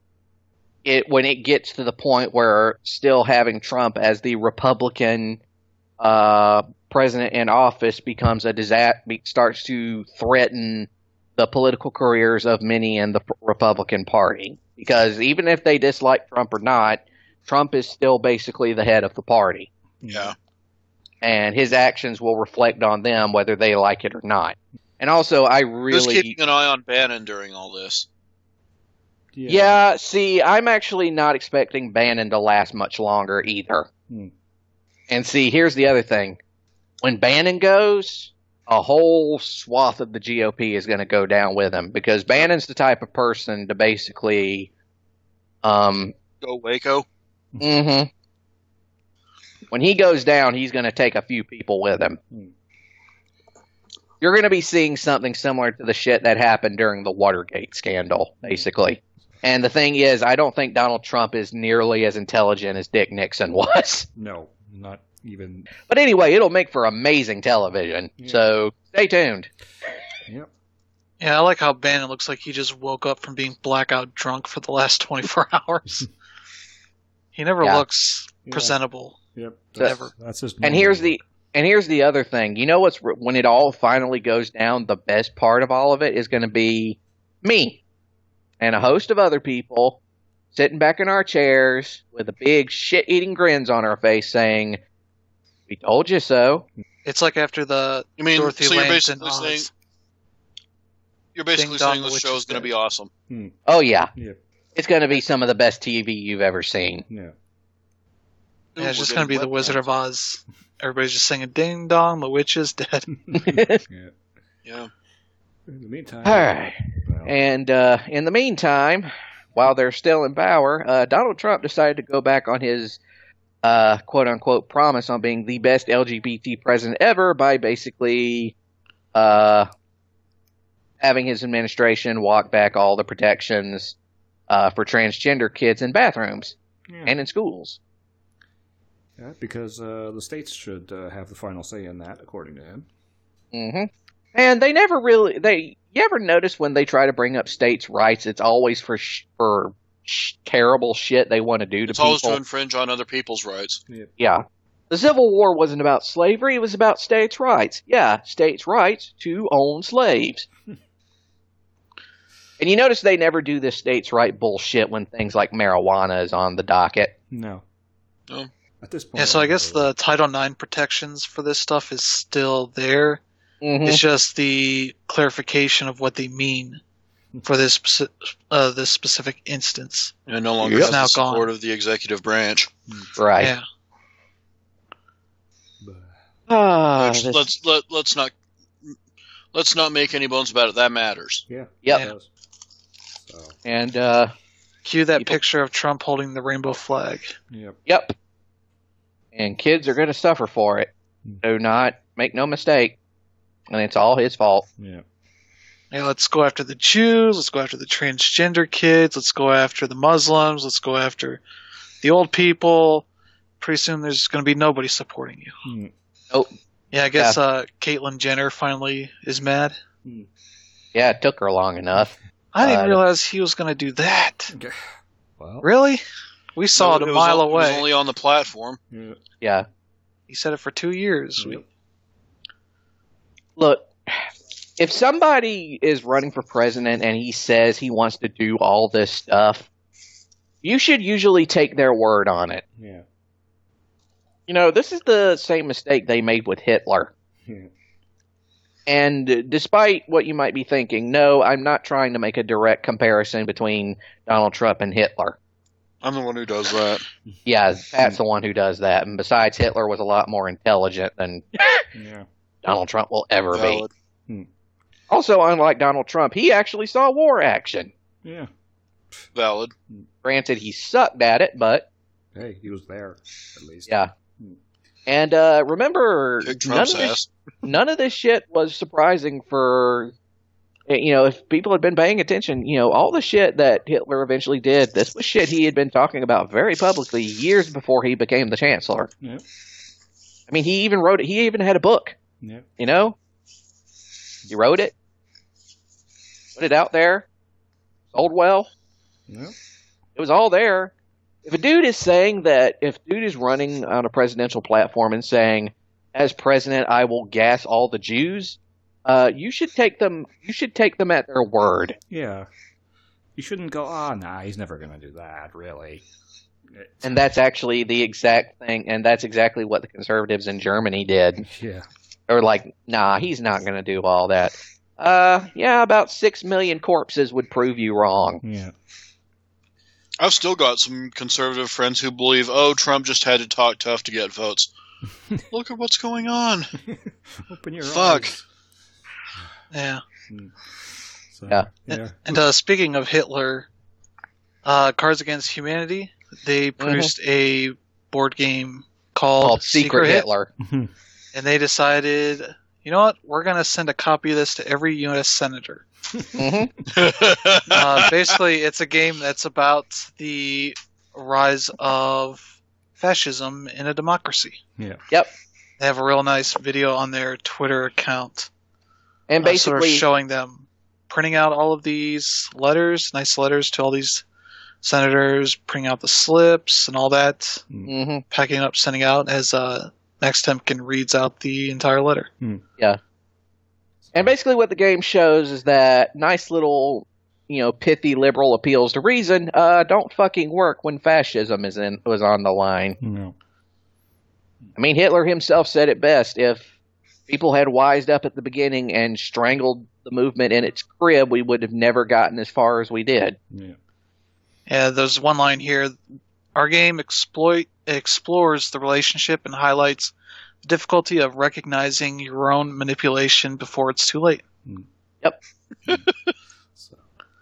it when it gets to the point where still having Trump as the Republican uh, president in office becomes a disaster, starts to threaten the political careers of many in the Republican Party. Because even if they dislike Trump or not, Trump is still basically the head of the party. Yeah. And his actions will reflect on them whether they like it or not. And also, I Just really... keeping an eye on Bannon during all this. Yeah. Yeah, see, I'm actually not expecting Bannon to last much longer either. Hmm. And see, here's the other thing. When Bannon goes, a whole swath of the G O P is going to go down with him, because Bannon's the type of person to basically, um, Go Waco. hmm when he goes down, he's going to take a few people with him. Hmm. You're going to be seeing something similar to the shit that happened during the Watergate scandal, basically. And the thing is, I don't think Donald Trump is nearly as intelligent as Dick Nixon was. No, not even. But anyway, it'll make for amazing television. Yeah. So stay tuned. Yep. Yeah, I like how Bannon looks like he just woke up from being blackout drunk for the last twenty-four hours. He never Yeah. looks Yeah. presentable. Yep. So- That's, that's just. And here's the and here's the other thing. You know what's when it all finally goes down, the best part of all of it is going to be me and a host of other people sitting back in our chairs with a big shit-eating grins on our face saying, "We told you so." It's like after the You mean, Dorothy so you're Langston basically saying, Oz. you're basically Ding dong, saying the this witch show is is going to dead. be awesome. Hmm. Oh yeah, Yep. it's going to be some of the best T V you've ever seen. Yeah. Ooh, Yeah, it's we're just going to be getting the Wizard webcams. of Oz. Everybody's just singing "Ding Dong, the Witch is Dead." Yeah. Yeah. In the meantime. All right. well, And uh, in the meantime, while they're still in power, uh, Donald Trump decided to go back on his uh, quote-unquote promise on being the best L G B T president ever by basically uh, having his administration walk back all the protections uh, for transgender kids in bathrooms yeah. and in schools. Yeah, because uh, the states should uh, have the final say in that, according to him. hmm And they never really they. You ever notice when they try to bring up states' rights, it's always for sh- for sh- terrible shit they want to do to It's always people. to infringe on other people's rights. Yep. Yeah. The Civil War wasn't about slavery, it was about states' rights. Yeah, states' rights to own slaves. And you notice they never do this states' right bullshit when things like marijuana is on the docket. No. No. At this point. Yeah, so I guess the Title nine protections for this stuff is still there. Mm-hmm. It's just the clarification of what they mean for this speci- uh, this specific instance. And no longer Yep. has the Now support gone. of the executive branch. Right. Yeah, But, Ah, Which, this- let's let let's not let's not make any bones about it. That matters. yeah. Yep. it does. So, And, uh, cue that People- picture of Trump holding the rainbow flag. yep. yep. And kids are going to suffer for it. Do not make no mistake. And it's all his fault. Yeah. Yeah, let's go after the Jews. Let's go after the transgender kids. Let's go after the Muslims. Let's go after the old people. Pretty soon, there's going to be nobody supporting you. Hmm. Nope. Yeah, I guess uh, Caitlyn Jenner finally is mad. Yeah, it took her long enough. I didn't Uh, realize he was going to do that. Okay. Well. Really? We saw it a was mile on- It was away. only on the platform. Yeah. Yeah. He said it for two years. We- Yep. Look, if somebody is running for president and he says he wants to do all this stuff, you should usually take their word on it. Yeah. You know, this is the same mistake they made with Hitler. Yeah. And despite what you might be thinking, no, I'm not trying to make a direct comparison between Donald Trump and Hitler. I'm the one who does that. Yeah, Pat's the one who does that. And besides, Hitler was a lot more intelligent than Yeah. Donald Trump will ever Valid. be. Also, unlike Donald Trump, he actually saw war action. Yeah. Valid. Granted, he sucked at it, but Hey, he was there, at least. yeah. And uh, remember, Kick none of, Trump's this, ass. none of this shit was surprising for, you know, if people had been paying attention, you know, all the shit that Hitler eventually did, this was shit he had been talking about very publicly years before he became the chancellor. Yeah. I mean, he even wrote it. He even had a book, Yeah. you know? He wrote it, put it out there, sold well. Yeah. It was all there. If a dude is saying that, if dude is running on a presidential platform and saying, as president, I will gas all the Jews, uh, you should take them, you should take them at their word. Yeah. You shouldn't go, oh, nah, he's never going to do that, really. It's- And that's actually the exact thing, and that's exactly what the conservatives in Germany did. Yeah. They were like, nah, he's not going to do all that. Uh, yeah, about six million corpses would prove you wrong. Yeah. I've still got some conservative friends who believe, oh, Trump just had to talk tough to get votes. Look at what's going on. Open your Fuck. eyes. Yeah. So, Yeah. Yeah. And uh, speaking of Hitler, uh, Cards Against Humanity, they produced a board game called, Called Secret Hit, Hitler. and they decided, you know what, we're going to send a copy of this to every U S senator. hmm Uh, basically, it's a game that's about the rise of fascism in a democracy. Yeah. Yep. They have a real nice video on their Twitter account, And uh, sort of basically, showing them printing out all of these letters, nice letters to all these senators, printing out the slips and all that, mhm. packing up, sending out as uh, Max Temkin reads out the entire letter. And basically what the game shows is that nice little, you know, pithy liberal appeals to reason uh, don't fucking work when fascism is in was on the line. No. I mean, Hitler himself said it best. If people had wised up at the beginning and strangled the movement in its crib, we would have never gotten as far as we did. Yeah. Yeah, there's one line here. Our game exploit explores the relationship and highlights the difficulty of recognizing your own manipulation before it's too late. So.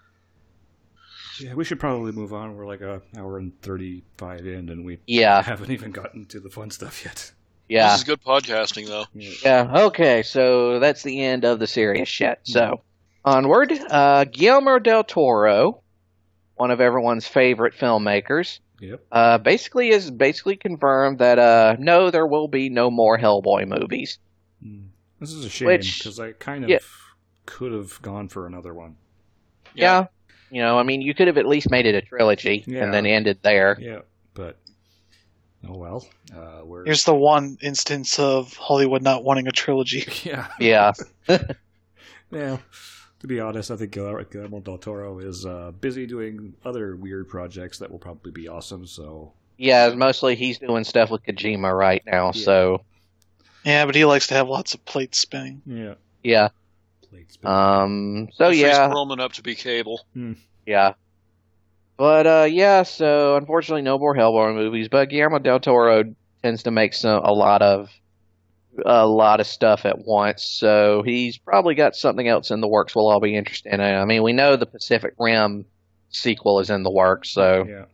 Yeah, we should probably move on. We're like an hour and thirty-five in, and we Yeah, haven't even gotten to the fun stuff yet. yeah. This is good podcasting, though. Yeah. Yeah, okay, so that's the end of the serious shit. So, onward. Uh, Guillermo del Toro, one of everyone's favorite filmmakers, Yep. uh, basically is basically confirmed that, uh, no, there will be no more Hellboy movies. Mm. This is a shame, Which- because I kind of yeah. could have gone for another one. Yeah. You know, I mean, you could have at least made it a trilogy Yeah. and then ended there. Yeah, but oh well. Uh, we're Here's the one instance of Hollywood not wanting a trilogy. yeah. Yeah. Well, to be honest, I think Guillermo del Toro is uh, busy doing other weird projects that will probably be awesome. So Yeah, mostly he's doing stuff with Kojima right now, Yeah. so, Yeah, but he likes to have lots of plates spinning. yeah, yeah. Late spin. Um, so Freeze yeah. Perlman up to be Cable. Yeah. But, uh, yeah, so unfortunately no more Hellboy movies, but Guillermo del Toro tends to make some, a lot of, a lot of stuff at once, so he's probably got something else in the works we'll all be interested in. I mean, we know the Pacific Rim sequel is in the works, so, yeah.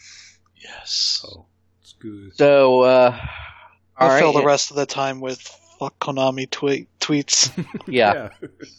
Yes. Oh, it's good. so, uh, I'll all fill right, the rest of the time with fuck Konami tweet tweets. yeah.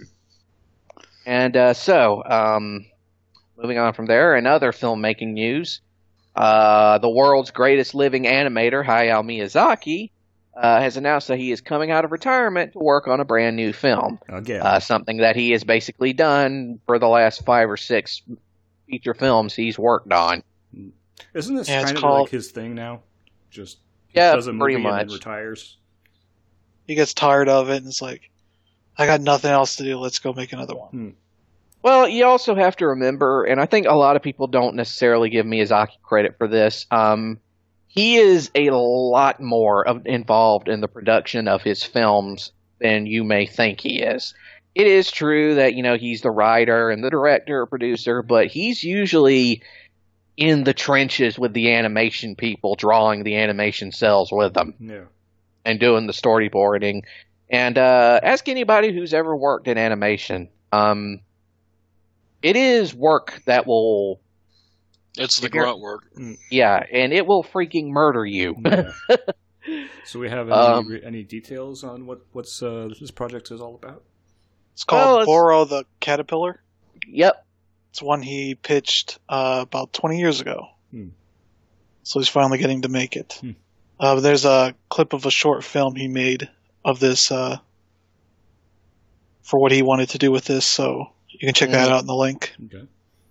And, uh, so, um, moving on from there, in other filmmaking news, uh, the world's greatest living animator, Hayao Miyazaki, uh, has announced that he is coming out of retirement to work on a brand new film. Again. Uh, something that he has basically done for the last five or six feature films he's worked on. Isn't this Yeah, it's kind of called- like his thing now? Just he Yeah, does a movie pretty and then much. retires. He gets tired of it and is like, I got nothing else to do. Let's go make another one. Well, you also have to remember, and I think a lot of people don't necessarily give Miyazaki credit for this. Um, he is a lot more of, involved in the production of his films than you may think he is. It is true that, you know, he's the writer and the director or producer, but he's usually in the trenches with the animation people, drawing the animation cells with them. Yeah. And doing the storyboarding. And uh, ask anybody who's ever worked in animation. Um, it is work that will... It's the grunt work. Yeah, and it will freaking murder you. Yeah. So we have any, Um, any details on what what's uh, this project is all about? It's called Well, it's- Boro the Caterpillar. Yep. It's one he pitched uh, about twenty years ago. Hmm. So he's finally getting to make it. Hmm. Uh, there's a clip of a short film he made of this uh, for what he wanted to do with this, so you can check that Mhm. out in the link. Okay.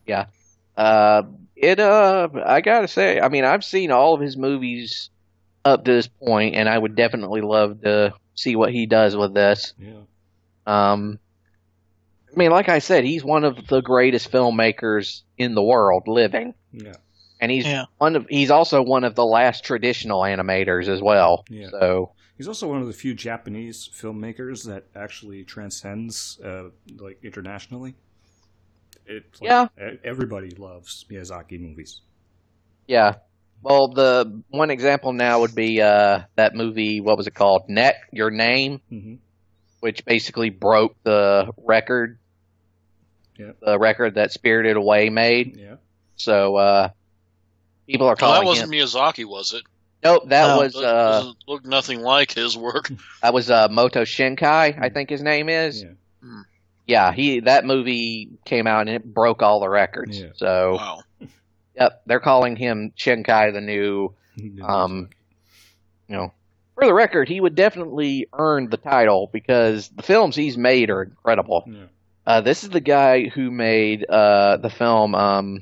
Uh, it, uh, I gotta say, I mean, I've seen all of his movies up to this point, and I would definitely love to see what he does with this. Yeah. Um, I mean, like I said, he's one of the greatest filmmakers in the world living. Yeah. And he's Yeah. one of, he's also one of the last traditional animators as well. Yeah. So, He's also one of the few Japanese filmmakers that actually transcends uh, like internationally. It's like Yeah. e- everybody loves Miyazaki movies. yeah. Well, the one example now would be, uh, that movie, what was it called? Neck, Your Name, Mm-hmm. which basically broke the record. Yeah. The record that Spirited Away made. Yeah. So, uh, people are Well, calling that wasn't him. Miyazaki, was it? Nope, that No. was, That uh, doesn't look nothing like his work. that was, uh, Moto Shinkai, I think his name is. Yeah. Yeah, he, that movie came out and it broke all the records. Yeah. So, Wow. yep, they're calling him Shinkai the new, um, you know, for the record, he would definitely earn the title because the films he's made are incredible. Yeah. Uh, this is the guy who made, uh, the film, um,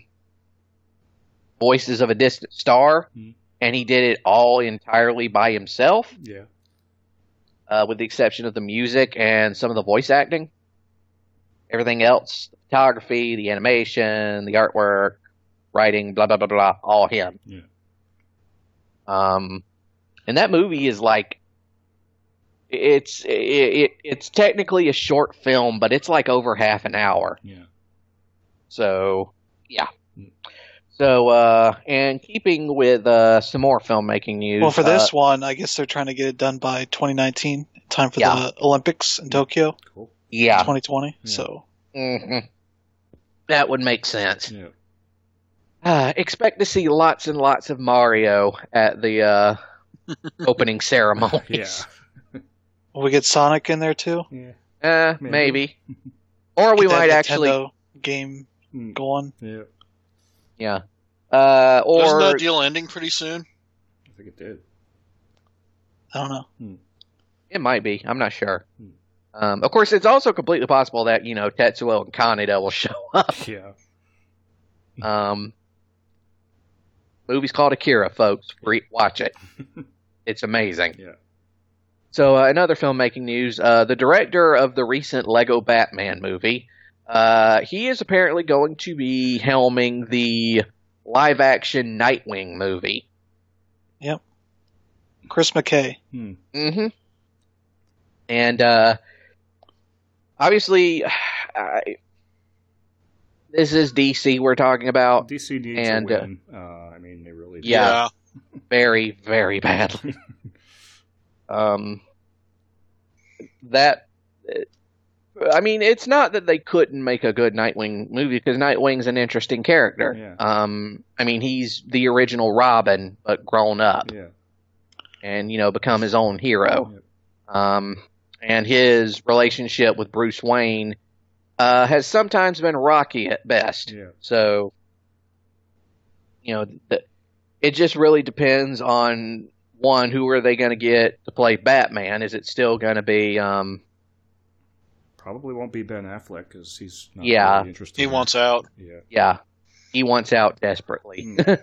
Voices of a Distant Star, Mhm. and he did it all entirely by himself, Yeah. uh, with the exception of the music and some of the voice acting. Everything else, the photography, the animation, the artwork, writing, blah, blah, blah, blah, all him. Yeah. Um, and that movie is like, it's, it, it, it's technically a short film, but it's like over half an hour. Yeah. So, yeah. Mm. So, uh, and keeping with, uh, some more filmmaking news. Well, for uh, this one, I guess they're trying to get it done by twenty nineteen, in time for Yeah. the Olympics in Tokyo, Cool. yeah. twenty twenty. Yeah. So hmm That would make sense. Yeah. Uh, expect to see lots and lots of Mario at the uh, opening ceremonies. Yeah. will we get Sonic in there too? Yeah. Uh, Maybe. maybe. Or we Get that might actually, Nintendo game Mm. going. Yeah. yeah. Uh, Isn't or that deal ending pretty soon? I think it did. I don't know. it might be. I'm not sure. Hmm. Um, of course, it's also completely possible that you know Tetsuo and Kaneda will show up. Yeah. Um, movie's called Akira, folks. Re- watch it. It's amazing. Yeah. So, uh, another filmmaking news: uh, the director of the recent Lego Batman movie, uh, he is apparently going to be helming the live-action Nightwing movie. Chris McKay. Hmm. Mm-hmm. And uh, obviously, I, this is D C we're talking about D C needs And, a uh, win. Uh, I mean, they really do. Yeah. very, very badly. um, that, I mean, it's not that they couldn't make a good Nightwing movie because Nightwing's an interesting character. Yeah. Um, I mean, he's the original Robin, but grown up. Yeah. And you know become his own hero. Yep. Um, and his relationship with Bruce Wayne uh, has sometimes been rocky at best. Yeah. So, you know, the, it just really depends on one, who are they going to get to play Batman? Is it still going to be? Um, Probably won't be Ben Affleck because he's not Yeah. really interested. He in wants out. it. Yeah. yeah, he wants out desperately. Hmm.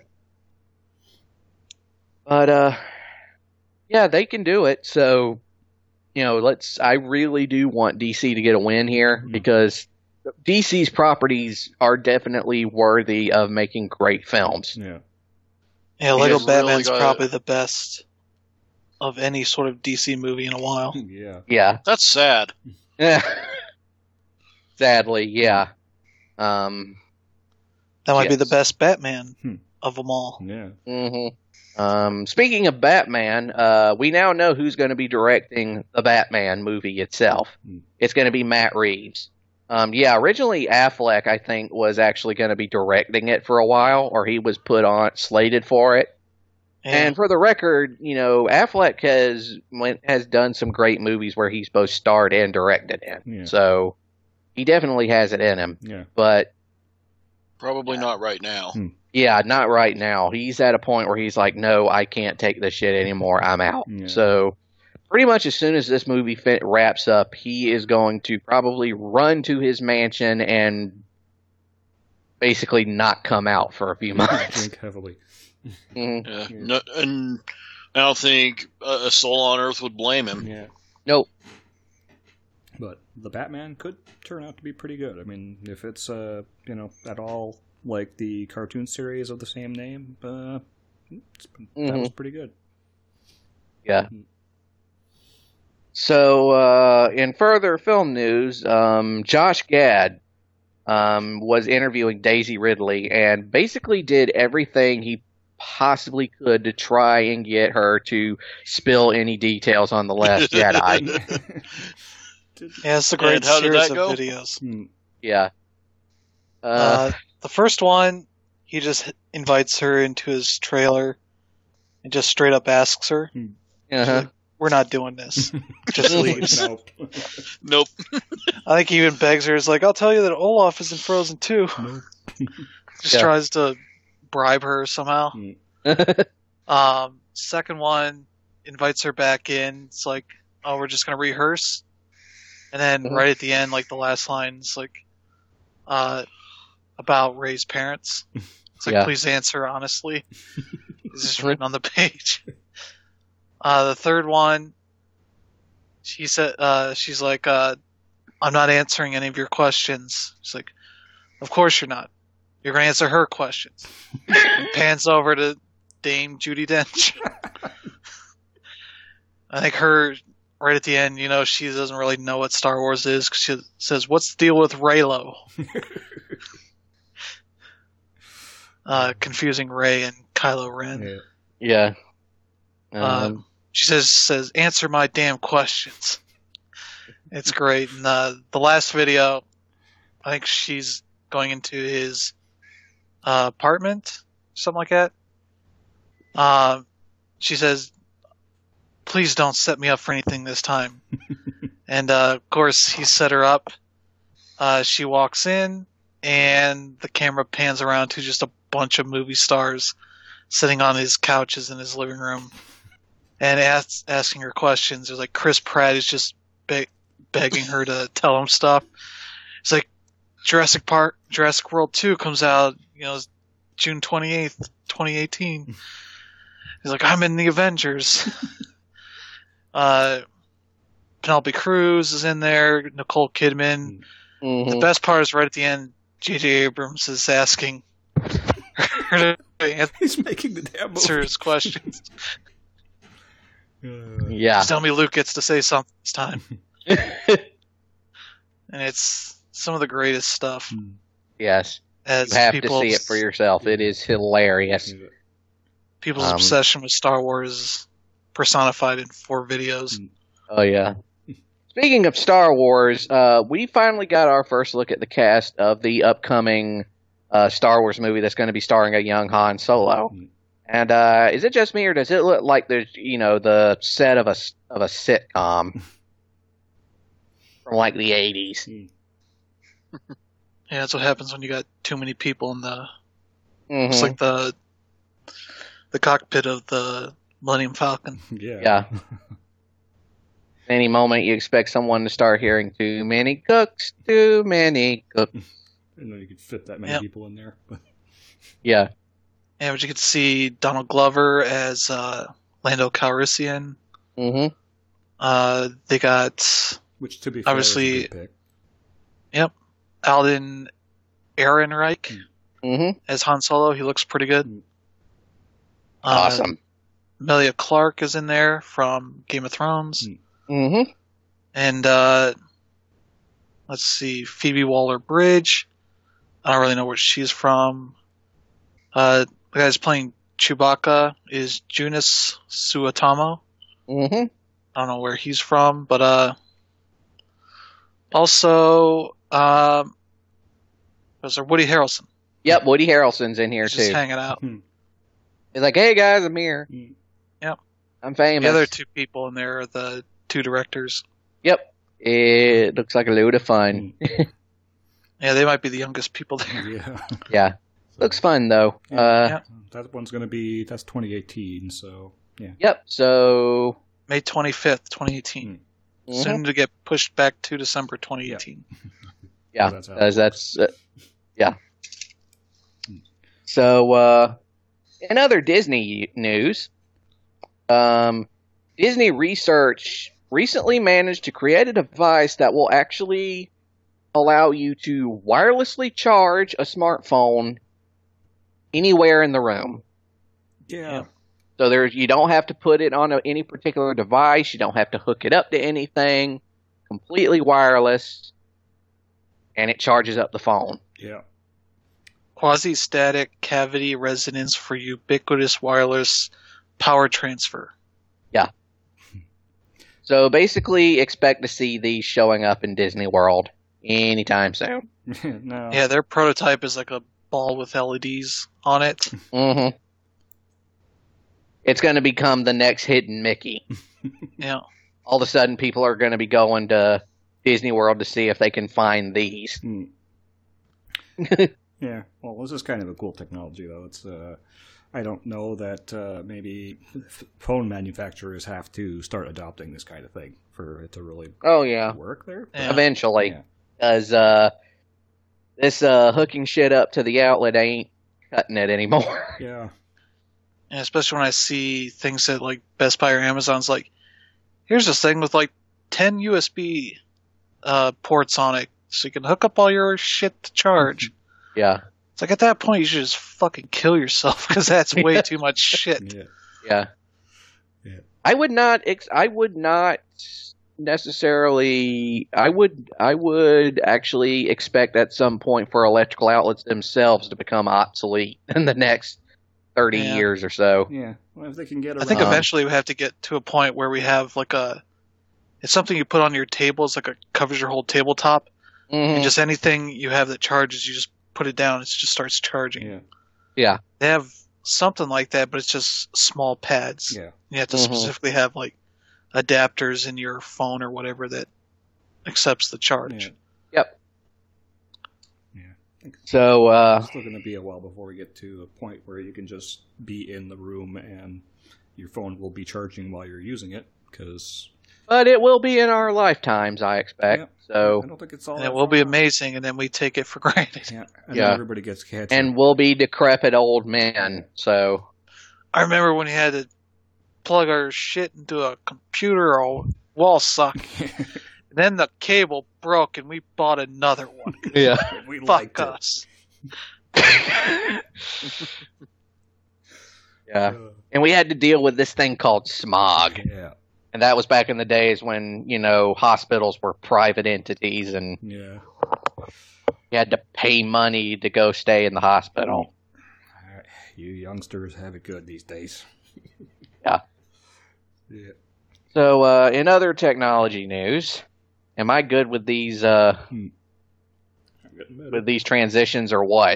But uh, yeah, they can do it. So, you know, let's. I really do want D C to get a win here Mhm. because D C's properties are definitely worthy of making great films. Yeah. Yeah, He Lego has really Batman's got- probably the best of any sort of D C movie in a while. Yeah. Yeah. That's sad. Yeah. Sadly, yeah. Um. That might be Yes. the best Batman Hmm. of them all. Yeah. hmm Um. Speaking of Batman, uh, we now know who's going to be directing the Batman movie itself. Hmm. It's going to be Matt Reeves. Um. Yeah. Originally, Affleck, I think, was actually going to be directing it for a while, or he was put on slated for it. Yeah. And for the record, you know, Affleck has went, has done some great movies where he's both starred and directed in. Yeah. So he definitely has it in him. Yeah. But Probably not right now. Hmm. yeah, not right now. He's at a point where he's like, no, I can't take this shit anymore. I'm out. Yeah. So pretty much as soon as this movie fit, wraps up, he is going to probably run to his mansion and basically not come out for a few months. Drink heavily. Mhm. Yeah. Yeah. No, and I don't think a a soul on Earth would blame him. Yeah. Nope. But the Batman could turn out to be pretty good. I mean, if it's uh, you know, at all like the cartoon series of the same name, uh, it's, that Mhm. was pretty good. Yeah. So, uh, in further film news, um, Josh Gad um, was interviewing Daisy Ridley and basically did everything he possibly could to try and get her to spill any details on The Last Jedi. Did- Yeah, it's a great And how did series that of go? videos. Hmm. Yeah. Uh, Uh, the first one, he just invites her into his trailer and just straight up asks her, uh-huh. "We're not doing this." Just leaves. Nope. Nope. I think he even begs her. He's like, "I'll tell you that Olaf is in Frozen too." Nope. Just Yeah. tries to bribe her somehow. Hmm. Um, second one invites her back in. It's like, "Oh, we're just gonna rehearse," and then Mhm. right at the end, like the last line is like, uh, about Ray's parents. It's like, Yeah. please answer honestly. It's just written on the page. Uh, the third one, she said, uh, she's like, uh, I'm not answering any of your questions. She's like, of course you're not. You're going to answer her questions. And pans over to Dame Judi Dench. I think her, right at the end, you know, she doesn't really know what Star Wars is because she says, what's the deal with Reylo? Uh, confusing Rey and Kylo Ren. Yeah. yeah. Uh, Um, She says, says, answer my damn questions. It's great. And uh, the last video, I think she's going into his uh, apartment, something like that. Um, she says, please don't set me up for anything this time. And uh, of course, he set her up. Uh, she walks in, and the camera pans around to just a bunch of movie stars sitting on his couches in his living room and asks, asking her questions. There's like Chris Pratt is just be- begging her to tell him stuff. It's like Jurassic Park, Jurassic World two comes out, you know, June twenty-eighth, twenty eighteen. He's like, I'm in the Avengers. uh, Penelope Cruz is in there, Nicole Kidman. mhm. The best part is right at the end, J J Abrams is asking her to He's making the damn answer movie. his questions. Uh, Yeah. Just tell me Luke gets to say something this time. And it's some of the greatest stuff. hmm. Yes. As You have people, to see it for yourself. It is hilarious. people's Um, obsession with Star Wars is personified in four videos. Oh, yeah. Speaking of Star Wars, uh, we finally got our first look at the cast of the upcoming uh, Star Wars movie that's going to be starring a young Han Solo. Mm. And uh, is it just me, or does it look like there's, you know, the set of a of a sitcom from like the eighties? Yeah, that's what happens when you got too many people in the. Mhm. It's like the the cockpit of the Millennium Falcon. Yeah. Yeah. Any moment you expect someone to start hearing "too many cooks, too many cooks." I didn't know you could fit that many Yep. people in there. But Yeah. Yeah, but you get to see Donald Glover as uh, Lando Calrissian. Mm-hmm. Uh, they got which, to be fair, Obviously- is a good pick. Alden Ehrenreich Mm-hmm. as Han Solo. He looks pretty good. Uh, Awesome. Emilia Clarke is in there from Game of Thrones. Mm-hmm. And, uh, let's see, Phoebe Waller-Bridge. I don't really know where she's from. Uh, the guy's playing Chewbacca is Junius Suetamo. Mm-hmm. I don't know where he's from, but, uh, also, um, was there Woody Harrelson? Yep, Woody Harrelson's in here He's just too. hanging out. He's like, "Hey guys, I'm here. Yep. I'm famous." The other two people in there are the two directors. Yep. It looks like a load of fun. Yeah, they might be the youngest people there. Yeah. Yeah. Looks fun though. Yeah. Uh, Yeah. That one's going to be, that's twenty eighteen, so, yeah. Yep. So. May twenty-fifth, twenty eighteen. Mhm. Soon to get pushed back to December twenty eighteen. Yeah, That's how it that's, that's uh, yeah. So, uh, in other Disney news, um, Disney Research recently managed to create a device that will actually allow you to wirelessly charge a smartphone anywhere in the room. Yeah. So there's, you don't have to put it on a, any particular device. You don't have to hook it up to anything. Completely wireless, and it charges up the phone. Yeah. Quasi-static cavity resonance for ubiquitous wireless power transfer. So basically, expect to see these showing up in Disney World anytime soon. no. Yeah, their prototype is like a ball with L E Ds on it. Mm-hmm. It's going to become the next hidden Mickey. Yeah. All of a sudden, people are going to be going to Disney World to see if they can find these. Hmm. Yeah. Well, this is kind of a cool technology, though. It's, uh, I don't know that uh, maybe phone manufacturers have to start adopting this kind of thing for it to really Oh, yeah. work there. Yeah. Eventually. Yeah. Because uh, this uh, hooking shit up to the outlet ain't cutting it anymore. Yeah. And especially when I see things at like Best Buy or Amazon's like, here's this thing with like ten U S B uh, ports on it, so you can hook up all your shit to charge. Yeah. It's like at that point you should just fucking kill yourself because that's way too much shit. Yeah. Yeah. Yeah. I would not. Ex- I would not necessarily. I would. I would actually expect at some point for electrical outlets themselves to become obsolete in the next thirty Yeah. years or so. Yeah. Well, if they can get I around. think Um, eventually we have to get to a point where we have like a, it's something you put on your table. It's like a covers your whole tabletop, Mhm. and just anything you have that charges, you just put it down. It just starts charging. Yeah. Yeah. They have something like that, but it's just small pads. Yeah. You have to Mhm. specifically have like adapters in your phone or whatever that accepts the charge. Yeah. Yep. Yeah. I think So. Uh, it's still going to be a while before we get to a point where you can just be in the room and your phone will be charging while you're using it. Because but it will be in our lifetimes, I expect. Yeah. So. I don't think it's all. And that it will be far off. amazing, and then we take it for granted. Yeah. And Yeah. then everybody gets cancer. And we'll be decrepit old men. So. I remember when you had to plug our shit into a computer or wall socket. And then the cable broke, and we bought another one. Yeah. we liked Fuck it. us. Yeah. Uh, And we had to deal with this thing called smog. yeah. And that was back in the days when, you know, hospitals were private entities and Yeah. you had to pay money to go stay in the hospital. Alright, you youngsters have it good these days. Yeah. Yeah. So, uh, in other technology news, am I good with these, uh, I'm getting better. with these transitions or what?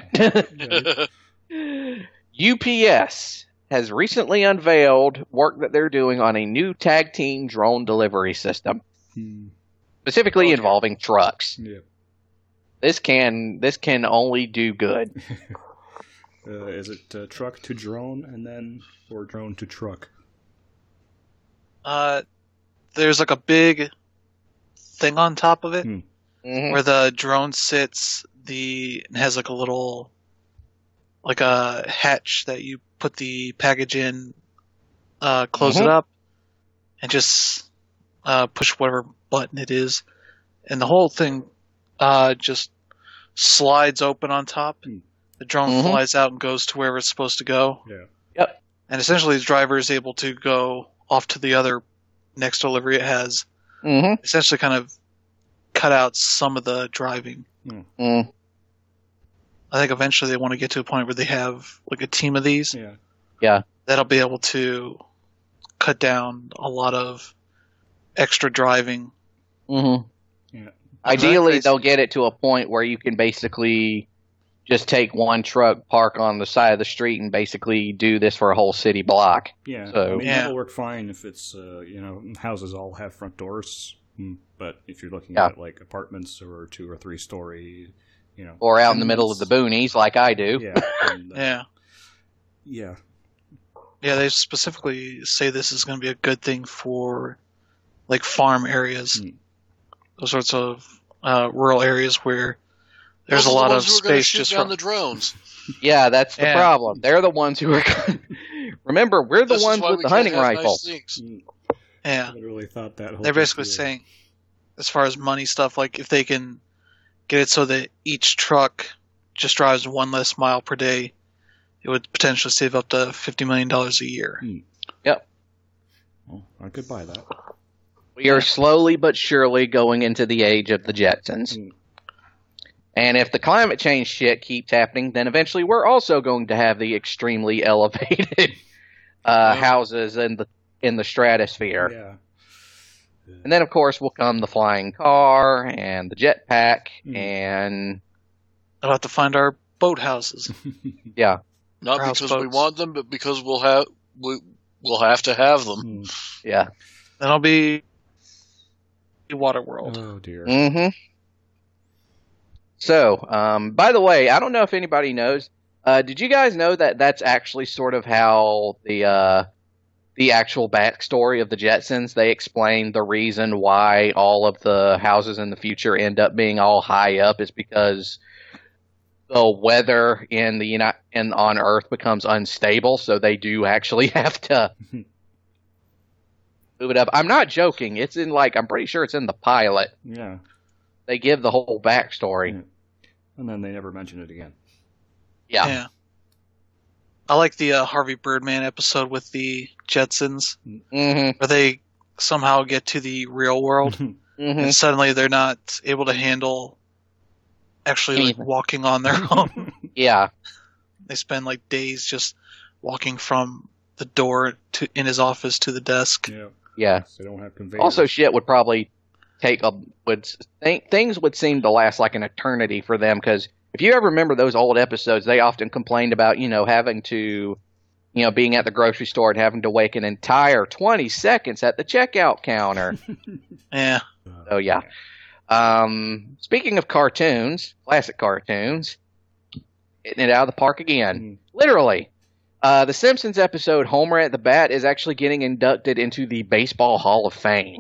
U P S has recently unveiled work that they're doing on a new tag team drone delivery system, Hmm. specifically Okay. involving trucks. Yeah. This can this can only do good. Uh, is it uh, truck to drone and then, or drone to truck? Uh, there's like a big thing on top of it Hmm. Mhm. where the drone sits. The it has like a little, like a hatch that you put the package in, uh, close Mhm. it up, and just uh, push whatever button it is, and the whole thing uh, just slides open on top. Hmm. The drone Mhm. flies out and goes to wherever it's supposed to go. Yeah. Yep. And essentially, the driver is able to go off to the other next delivery it has. Mm-hmm. Essentially, kind of cut out some of the driving. Mm. I think eventually they want to get to a point where they have like a team of these. Yeah. Yeah. That'll be able to cut down a lot of extra driving. Mm-hmm. Yeah. Ideally, Exactly. they'll get it to a point where you can basically just take one truck, park on the side of the street, and basically do this for a whole city block. Yeah. So- I mean, Yeah. that'll work fine if it's, uh, you know, houses all have front doors. Mm, But if you're looking Yeah. at like apartments or two or three story, you know, Or out in the middle of the boonies, like I do. yeah, and, uh, Yeah. yeah, Yeah, they specifically say this is going to be a good thing for like farm areas. Mm. Those sorts of uh, rural areas where there's Those a are the lot of ones who are gonna space shoot just down for... the drones. Yeah, that's the Yeah. problem. They're the ones who are. Remember, we're the This is ones why with we the can't hunting have nice rifle. things. Mm, Yeah. I literally thought that. Whole They're basically thing through. saying, as far as money stuff, like if they can get it so that each truck just drives one less mile per day, it would potentially save up to fifty million dollars a year. Well, I could buy that. We are slowly but surely going into the age of the Jetsons. Mm. And if the climate change shit keeps happening, then eventually we're also going to have the extremely elevated uh, Yeah. houses in the in the stratosphere. Yeah. And then, of course, will come the flying car and the jetpack, Mm. and I'll have to find our boathouses. yeah, Not Or because we houseboats. want them, but because we'll have we we'll have to have them. Mm. yeah. Then I'll be Waterworld. Oh dear. Mm-hmm. So, um, by the way, I don't know if anybody knows. Uh, did you guys know that that's actually sort of how the uh, the actual backstory of the Jetsons? They explain the reason why all of the houses in the future end up being all high up is because the weather in the Uni- in on Earth becomes unstable, so they do actually have to move it up. I'm not joking. It's in like I'm pretty sure it's in the pilot. Yeah. They give the whole backstory. Yeah. And then they never mention it again. Yeah. Yeah. I like the uh, Harvey Birdman episode with the Jetsons, Mm-hmm. where they somehow get to the real world, Mm-hmm. and suddenly they're not able to handle actually like Anything. walking on their own. Yeah. They spend like days just walking from the door to in his office to the desk. Yeah. Yeah. So they don't have conveyors. Also, shit would probably take a would th- things would seem to last like an eternity for them because if you ever remember those old episodes, they often complained about you know having to, you know, being at the grocery store and having to wait an entire twenty seconds at the checkout counter. Yeah. Uh, So yeah. Um, speaking of cartoons, classic cartoons, hitting it out of the park again. Mhm. Literally. Uh, the Simpsons episode Homer at the Bat is actually getting inducted into the Baseball Hall of Fame.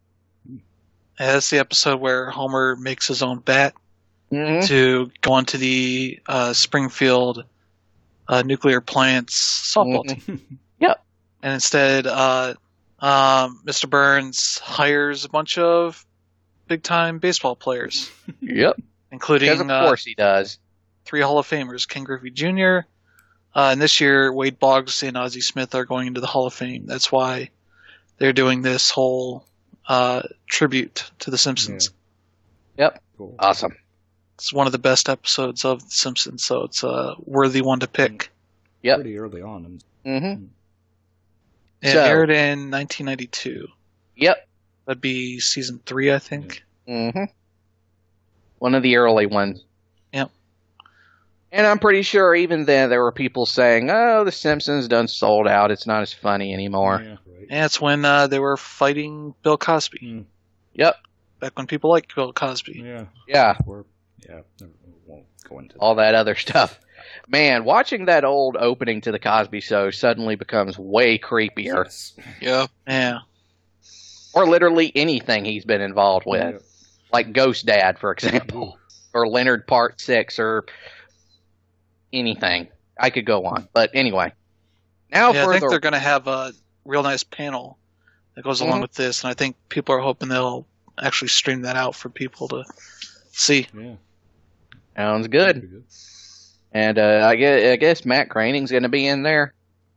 Yeah, that's the episode where Homer makes his own bat Mm-hmm. to go onto the uh, Springfield uh, nuclear plant's softball Mhm. team. Yep. And instead, uh, um, Mister Burns hires a bunch of big-time baseball players, Yep. including Because of uh, course he does. three Hall of Famers, Ken Griffey Junior Uh, and this year, Wade Boggs and Ozzie Smith are going into the Hall of Fame. That's why they're doing this whole uh, tribute to The Simpsons. Yep. Cool. Awesome. It's one of the best episodes of The Simpsons, so it's a worthy one to pick. Yep. Pretty early on. Mm-hmm. It So- aired in nineteen ninety-two. Yep. That'd be season three, I think. Mm-hmm. One of the early ones. Yep. And I'm pretty sure even then there were people saying, "Oh, The Simpsons done sold out. It's not as funny anymore." Yeah, right. And it's when uh, they were fighting Bill Cosby. Mm, Yep. Back when people liked Bill Cosby. yeah. Yeah. Or, yeah. never- Won't go into All that other stuff. Man, watching that old opening to the Cosby Show suddenly becomes way creepier. Yes. Yeah. Yeah. Or literally anything he's been involved with. Yeah. Like Ghost Dad, for example. Or Leonard Part six, or anything. I could go on. But anyway. Now yeah, for I think the... they're going to have a real nice panel that goes along Mhm. with this, and I think people are hoping they'll actually stream that out for people to see. Yeah. Sounds good. Pretty good. And uh, I, guess, I guess Matt Groening's going to be in there.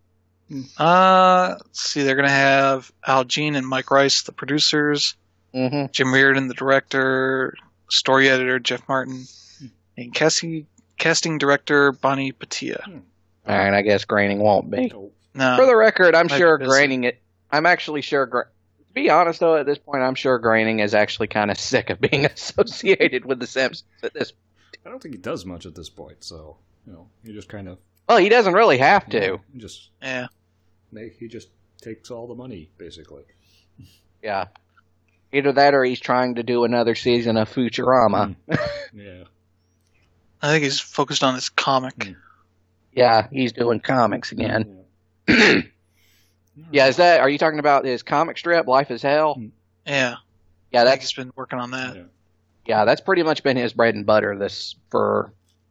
Uh, let's see, they're going to have Al Jean and Mike Rice, the producers, Mm-hmm. Jim Reardon, the director, story editor, Jeff Martin, and casting, casting director, Bonnie Patia. All right, I guess Groening won't be. Oh, No, For the record, I'm Might sure be busy. Groening it. I'm actually sure. Gr- To be honest, though, at this point, I'm sure Groening is actually kind of sick of being associated with the Simpsons at this. I don't think he does much at this point, so you know, he just kind of Well, he doesn't really have to. you know, he just yeah. make he just takes all the money basically. Yeah. Either that, or he's trying to do another season of Futurama. Yeah. I think he's focused on his comic. Hmm. Yeah, he's doing comics again. Yeah. Yeah, is that? Are you talking about his comic strip, Life is Hell? Yeah, Yeah, I think that's he's been working on that. Yeah. yeah, that's pretty much been his bread and butter. This for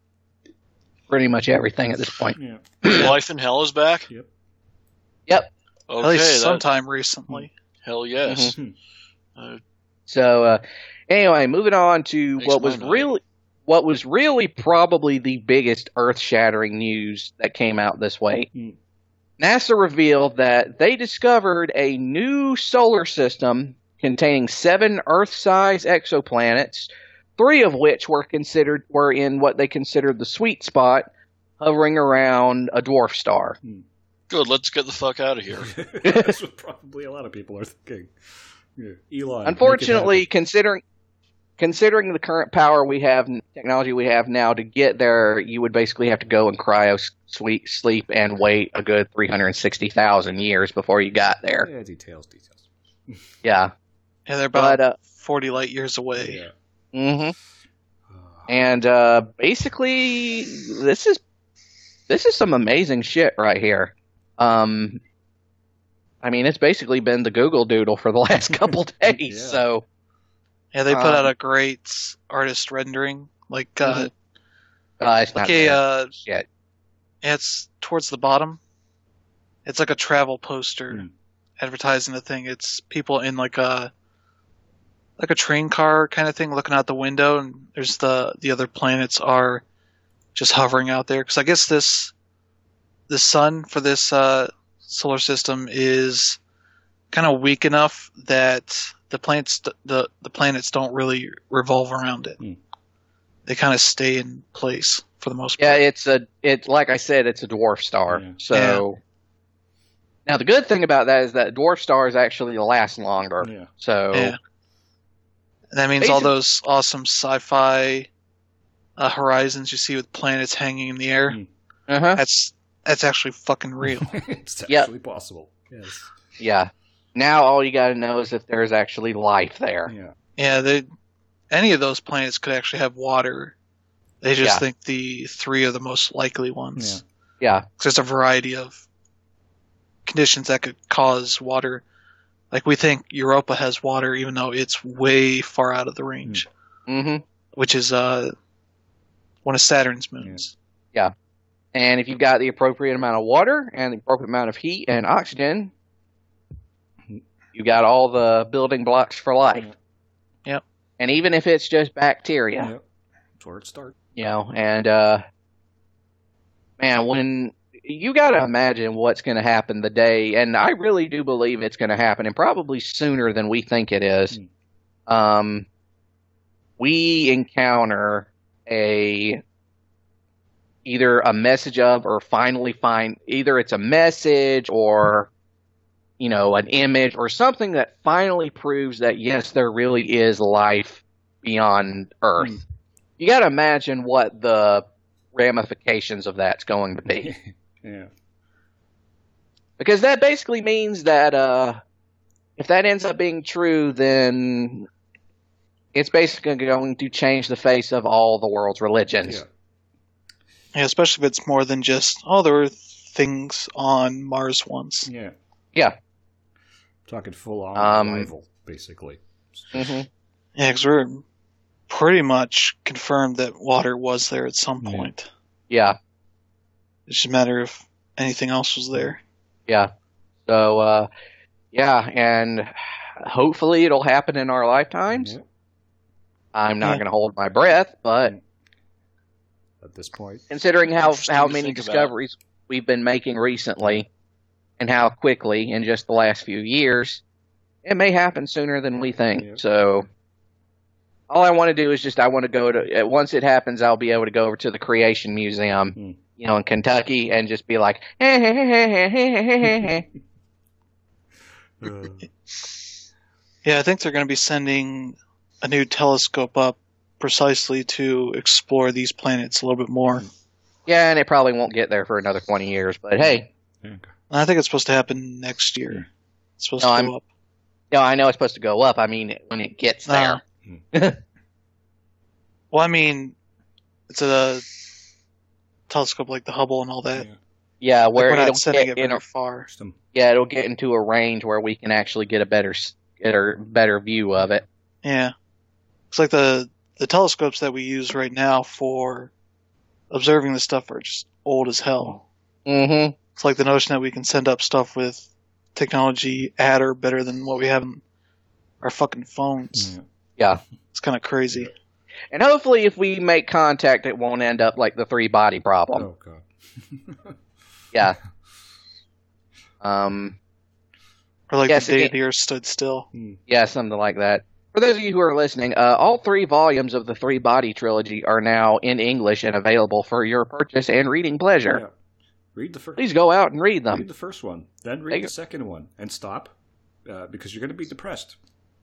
pretty much everything at this point. Yeah. Life in Hell is back? Yep. Yep. Okay, At least that, sometime recently. hell yes. Mhm. Uh, So uh, anyway, moving on to Makes what was my night. really what was really probably the biggest earth-shattering news that came out this week. Hmm. NASA revealed that they discovered a new solar system containing seven Earth-size exoplanets, three of which were considered were in what they considered the sweet spot, hovering around a dwarf star. good, let's get the fuck out of here. That's what probably a lot of people are thinking. Yeah. Elon. Unfortunately, make it considering considering the current power we have, technology we have now, to get there, you would basically have to go and cryo sleep, sleep and wait a good three hundred sixty thousand years before you got there. happen. Yeah, details, details. Yeah. Yeah, they're about But, uh, forty light years away. Yeah. hmm Uh, And uh, basically, this is this is some amazing shit right here. Um, I mean, it's basically been the Google Doodle for the last couple days. Yeah. So Yeah, they put Um, out a great artist rendering. Like, uh, uh, it's not like a, bad. uh, Shit. it's towards the bottom. It's like a travel poster Hmm. advertising the thing. It's people in like a like a train car kind of thing, looking out the window, and there's the the other planets are just hovering out there. Because I guess this the sun for this uh, solar system is kind of weak enough that the planets the the planets don't really revolve around it. Hmm. They kind of stay in place for the most Yeah, part. it's a it like I said, it's a dwarf star. Yeah. So now the good thing about that is that dwarf stars actually last longer. Yeah. So Yeah. And that means all Basi- those awesome sci-fi uh, horizons you see with planets hanging in the air. Hmm. uh-huh. That's that's actually fucking real. it's Yep. actually possible. Yes. Yeah. Now all you got to know is if there's actually life there. Yeah. Yeah, they any of those planets could actually have water. They just Yeah. think the three are the most likely ones. Yeah. Yeah. 'Cause there's a variety of conditions that could cause water. Like we think Europa has water, even though it's way far out of the range, hmm which is uh, one of Saturn's moons. And if you've got the appropriate amount of water and the appropriate amount of heat and oxygen, you got all the building blocks for life. Yep. And even if it's just bacteria, Yep. That's where it starts. you know, and uh, man, when you got to imagine what's going to happen the day, and I really do believe it's going to happen, and probably sooner than we think it is. Hmm. Um, we encounter a either a message of, or finally find either it's a message or you know an image or something that finally proves that yes, there really is life beyond Earth. Hmm. You got to imagine what the ramifications of that's going to be. Yeah. Because that basically means that uh, if that ends up being true, then it's basically going to change the face of all the world's religions. Yeah. Yeah, especially if it's more than just, oh, there were things on Mars once. Yeah. Yeah. Talking full on Um, arrival, basically. hmm Yeah, because we're pretty much confirmed that water was there at some Yeah. point. Yeah. It's just a matter if anything else was there. Yeah. So, uh, yeah, and hopefully it'll happen in our lifetimes. Yeah. I'm not Yeah. going to hold my breath, but At this point. considering how, Interesting how to many think about. discoveries we've been making recently, and how quickly in just the last few years, it may happen sooner than we think. Yep. So all I want to do is just I want to go to once it happens, I'll be able to go over to the Creation Museum, Hmm. you know, in Kentucky, and just be like, hey, hey, hey, hey, hey, hey, hey, hey. Uh, Yeah, I think they're going to be sending a new telescope up precisely to explore these planets a little bit more. And Yeah, and it probably won't get there for another twenty years, but hey, okay. I think it's supposed to happen next year. It's supposed No, to I'm- go up. no, I know it's supposed to go up. I mean, when it gets there. Uh, well, I mean, it's a telescope like the Hubble and all that. Yeah. Yeah, Like where we're it'll not sending get it in very a, far. Just, um, yeah, it'll get into a range where we can actually get a better s- get a better view of it. Yeah. It's like the the telescopes that we use right now for observing this stuff are just old as hell. Mm-hmm. It's like the notion that we can send up stuff with technology at or better than what we have in our fucking phones. yeah. Yeah. It's kind of crazy. And hopefully if we make contact, it won't end up like the three body problem. Oh god. Yeah. Um, Or like Yes, the day it- the Earth stood still. Hmm. yeah, something like that. For those of you who are listening, uh, all three volumes of the Three Body Trilogy are now in English and available for your purchase and reading pleasure. Yeah. Read the first. Please go out and read them. Read the first one, then There read you the go. second one, and stop, uh, because you're going to be depressed.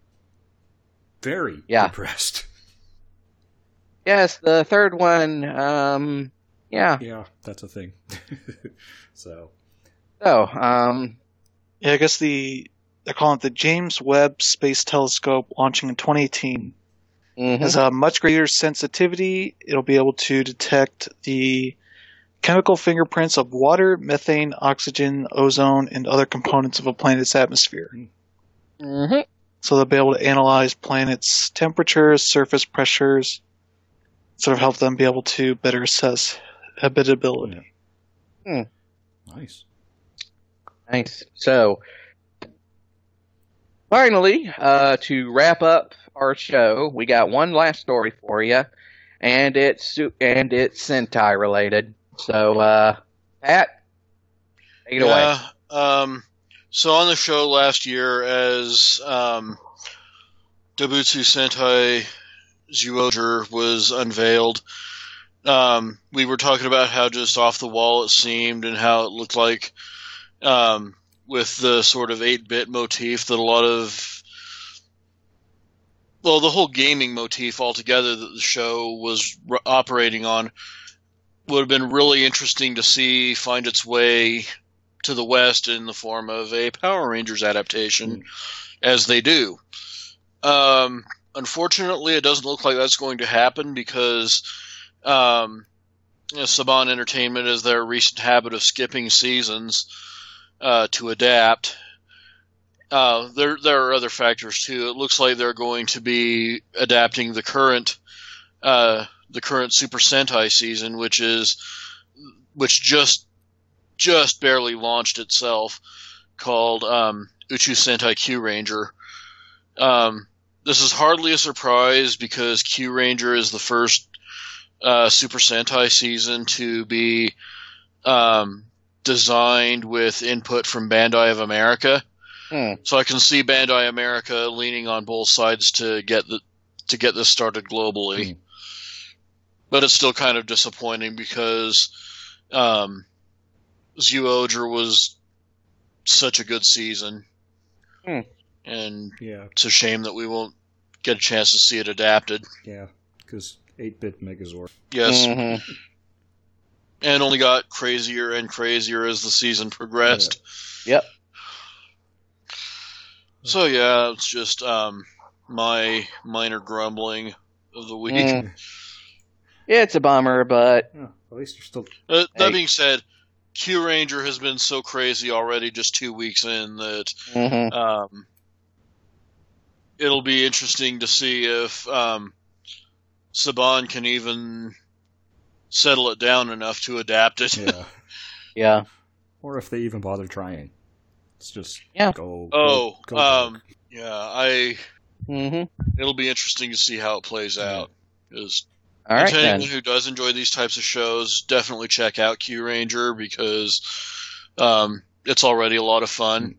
Very Yeah. depressed. Yes, the third one, um, yeah. Yeah, that's a thing. so, So, um, Yeah, I guess the they're calling it the James Webb Space Telescope, launching in twenty eighteen. mhm. Has a much greater sensitivity. It'll be able to detect the chemical fingerprints of water, methane, oxygen, ozone, and other components of a planet's atmosphere. Mhm. So they'll be able to analyze planets' temperatures, surface pressures, sort of help them be able to better assess habitability. nice. Nice. So, finally, uh, to wrap up our show, we got one last story for you, and it's su- and it's Sentai related. So, uh, Pat, take it away. Yeah. Um, so on the show last year, as um, Dobutsu Sentai Zyuohger was unveiled, um, we were talking about how just off the wall it seemed and how it looked like, um, with the sort of eight-bit motif that a lot of, well, the whole gaming motif altogether that the show was r- operating on would have been really interesting to see find its way to the West in the form of a Power Rangers adaptation, Mm. as they do. Um, unfortunately, it doesn't look like that's going to happen because um, you know, Saban Entertainment has their recent habit of skipping seasons uh, to adapt. Uh, there, there are other factors too. It looks like they're going to be adapting the current, uh, the current Super Sentai season, which is, which just, just barely launched itself, called um, Uchu Sentai Q Ranger. Um, this is hardly a surprise because Q Ranger is the first uh, Super Sentai season to be um, designed with input from Bandai of America. Hmm. So I can see Bandai America leaning on both sides to get the to get this started globally. Hmm. But it's still kind of disappointing because um, Zyuohger was such a good season. Hmm. And Yeah, it's a shame that we won't get a chance to see it adapted. yeah, because eight-bit Megazord. Yes. Mhm. And only got crazier and crazier as the season progressed. Yep. So yeah, it's just um, my minor grumbling of the week. Mm. Yeah, it's a bummer, but Yeah, at least you're still. Uh, that Hey. being said, Q Ranger has been so crazy already just two weeks in that mhm. um, it'll be interesting to see if um, Saban can even settle it down enough to adapt it. Yeah, yeah. or if they even bother trying. It's just Yeah. go. Oh, go, go um, dark. yeah, I. Mhm. It'll be interesting to see how it plays Yeah. out. 'Cause All right to anyone then. who does enjoy these types of shows, definitely check out Q Ranger because um, it's already a lot of fun.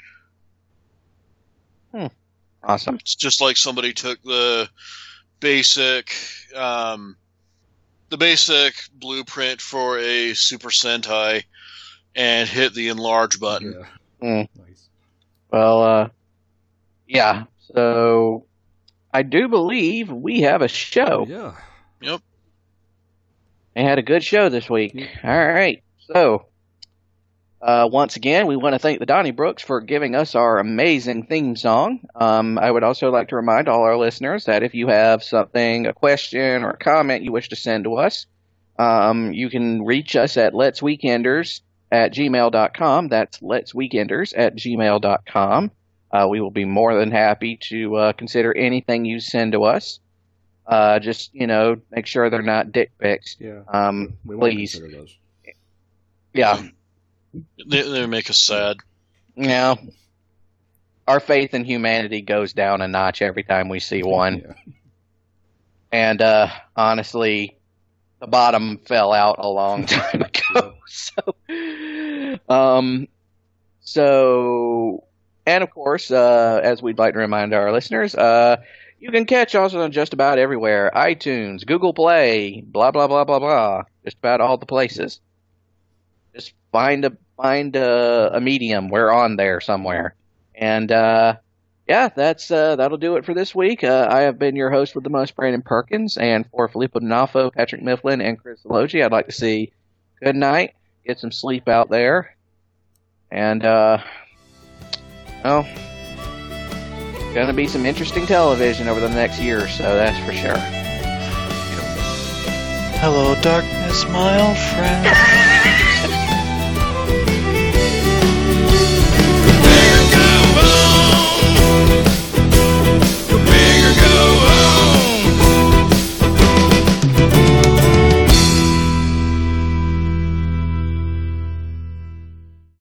Hmm. Awesome. It's just like somebody took the basic, um, the basic blueprint for a Super Sentai and hit the enlarge button. Yeah. Mm. Nice. Well, uh, yeah. So I do believe we have a show. Yeah. Yep. We had a good show this week. Yeah. All right. So, uh, once again, we want to thank the Donnybrooks for giving us our amazing theme song. Um, I would also like to remind all our listeners that if you have something, a question or a comment you wish to send to us, um, you can reach us at Let's Weekenders at gmail dot com. That's Let's Weekenders at gmail dot com. Uh, we will be more than happy to uh, consider anything you send to us. Uh, just, you know, make sure they're not dick pics. Yeah. Um, we won't please. consider those. Yeah. They, they make us sad. Yeah. Our faith in humanity goes down a notch every time we see one. Yeah. And, uh, honestly, the bottom fell out a long time ago. So, um, so, and of course, uh, as we'd like to remind our listeners, uh, you can catch us on just about everywhere. iTunes, Google Play, blah, blah, blah, blah, blah. Just about all the places. Just find a, find a, a medium. We're on there somewhere. And, uh, yeah, that's, uh, that'll do it for this week. Uh, I have been your host with the most, Brandon Perkins, and for Filippo D'Onofrio, Patrick Mifflin, and Chris Logi, I'd like to say good night. Get some sleep out there. And, uh, well, gonna be some interesting television over the next year or so, that's for sure. Hello, darkness, my old friend.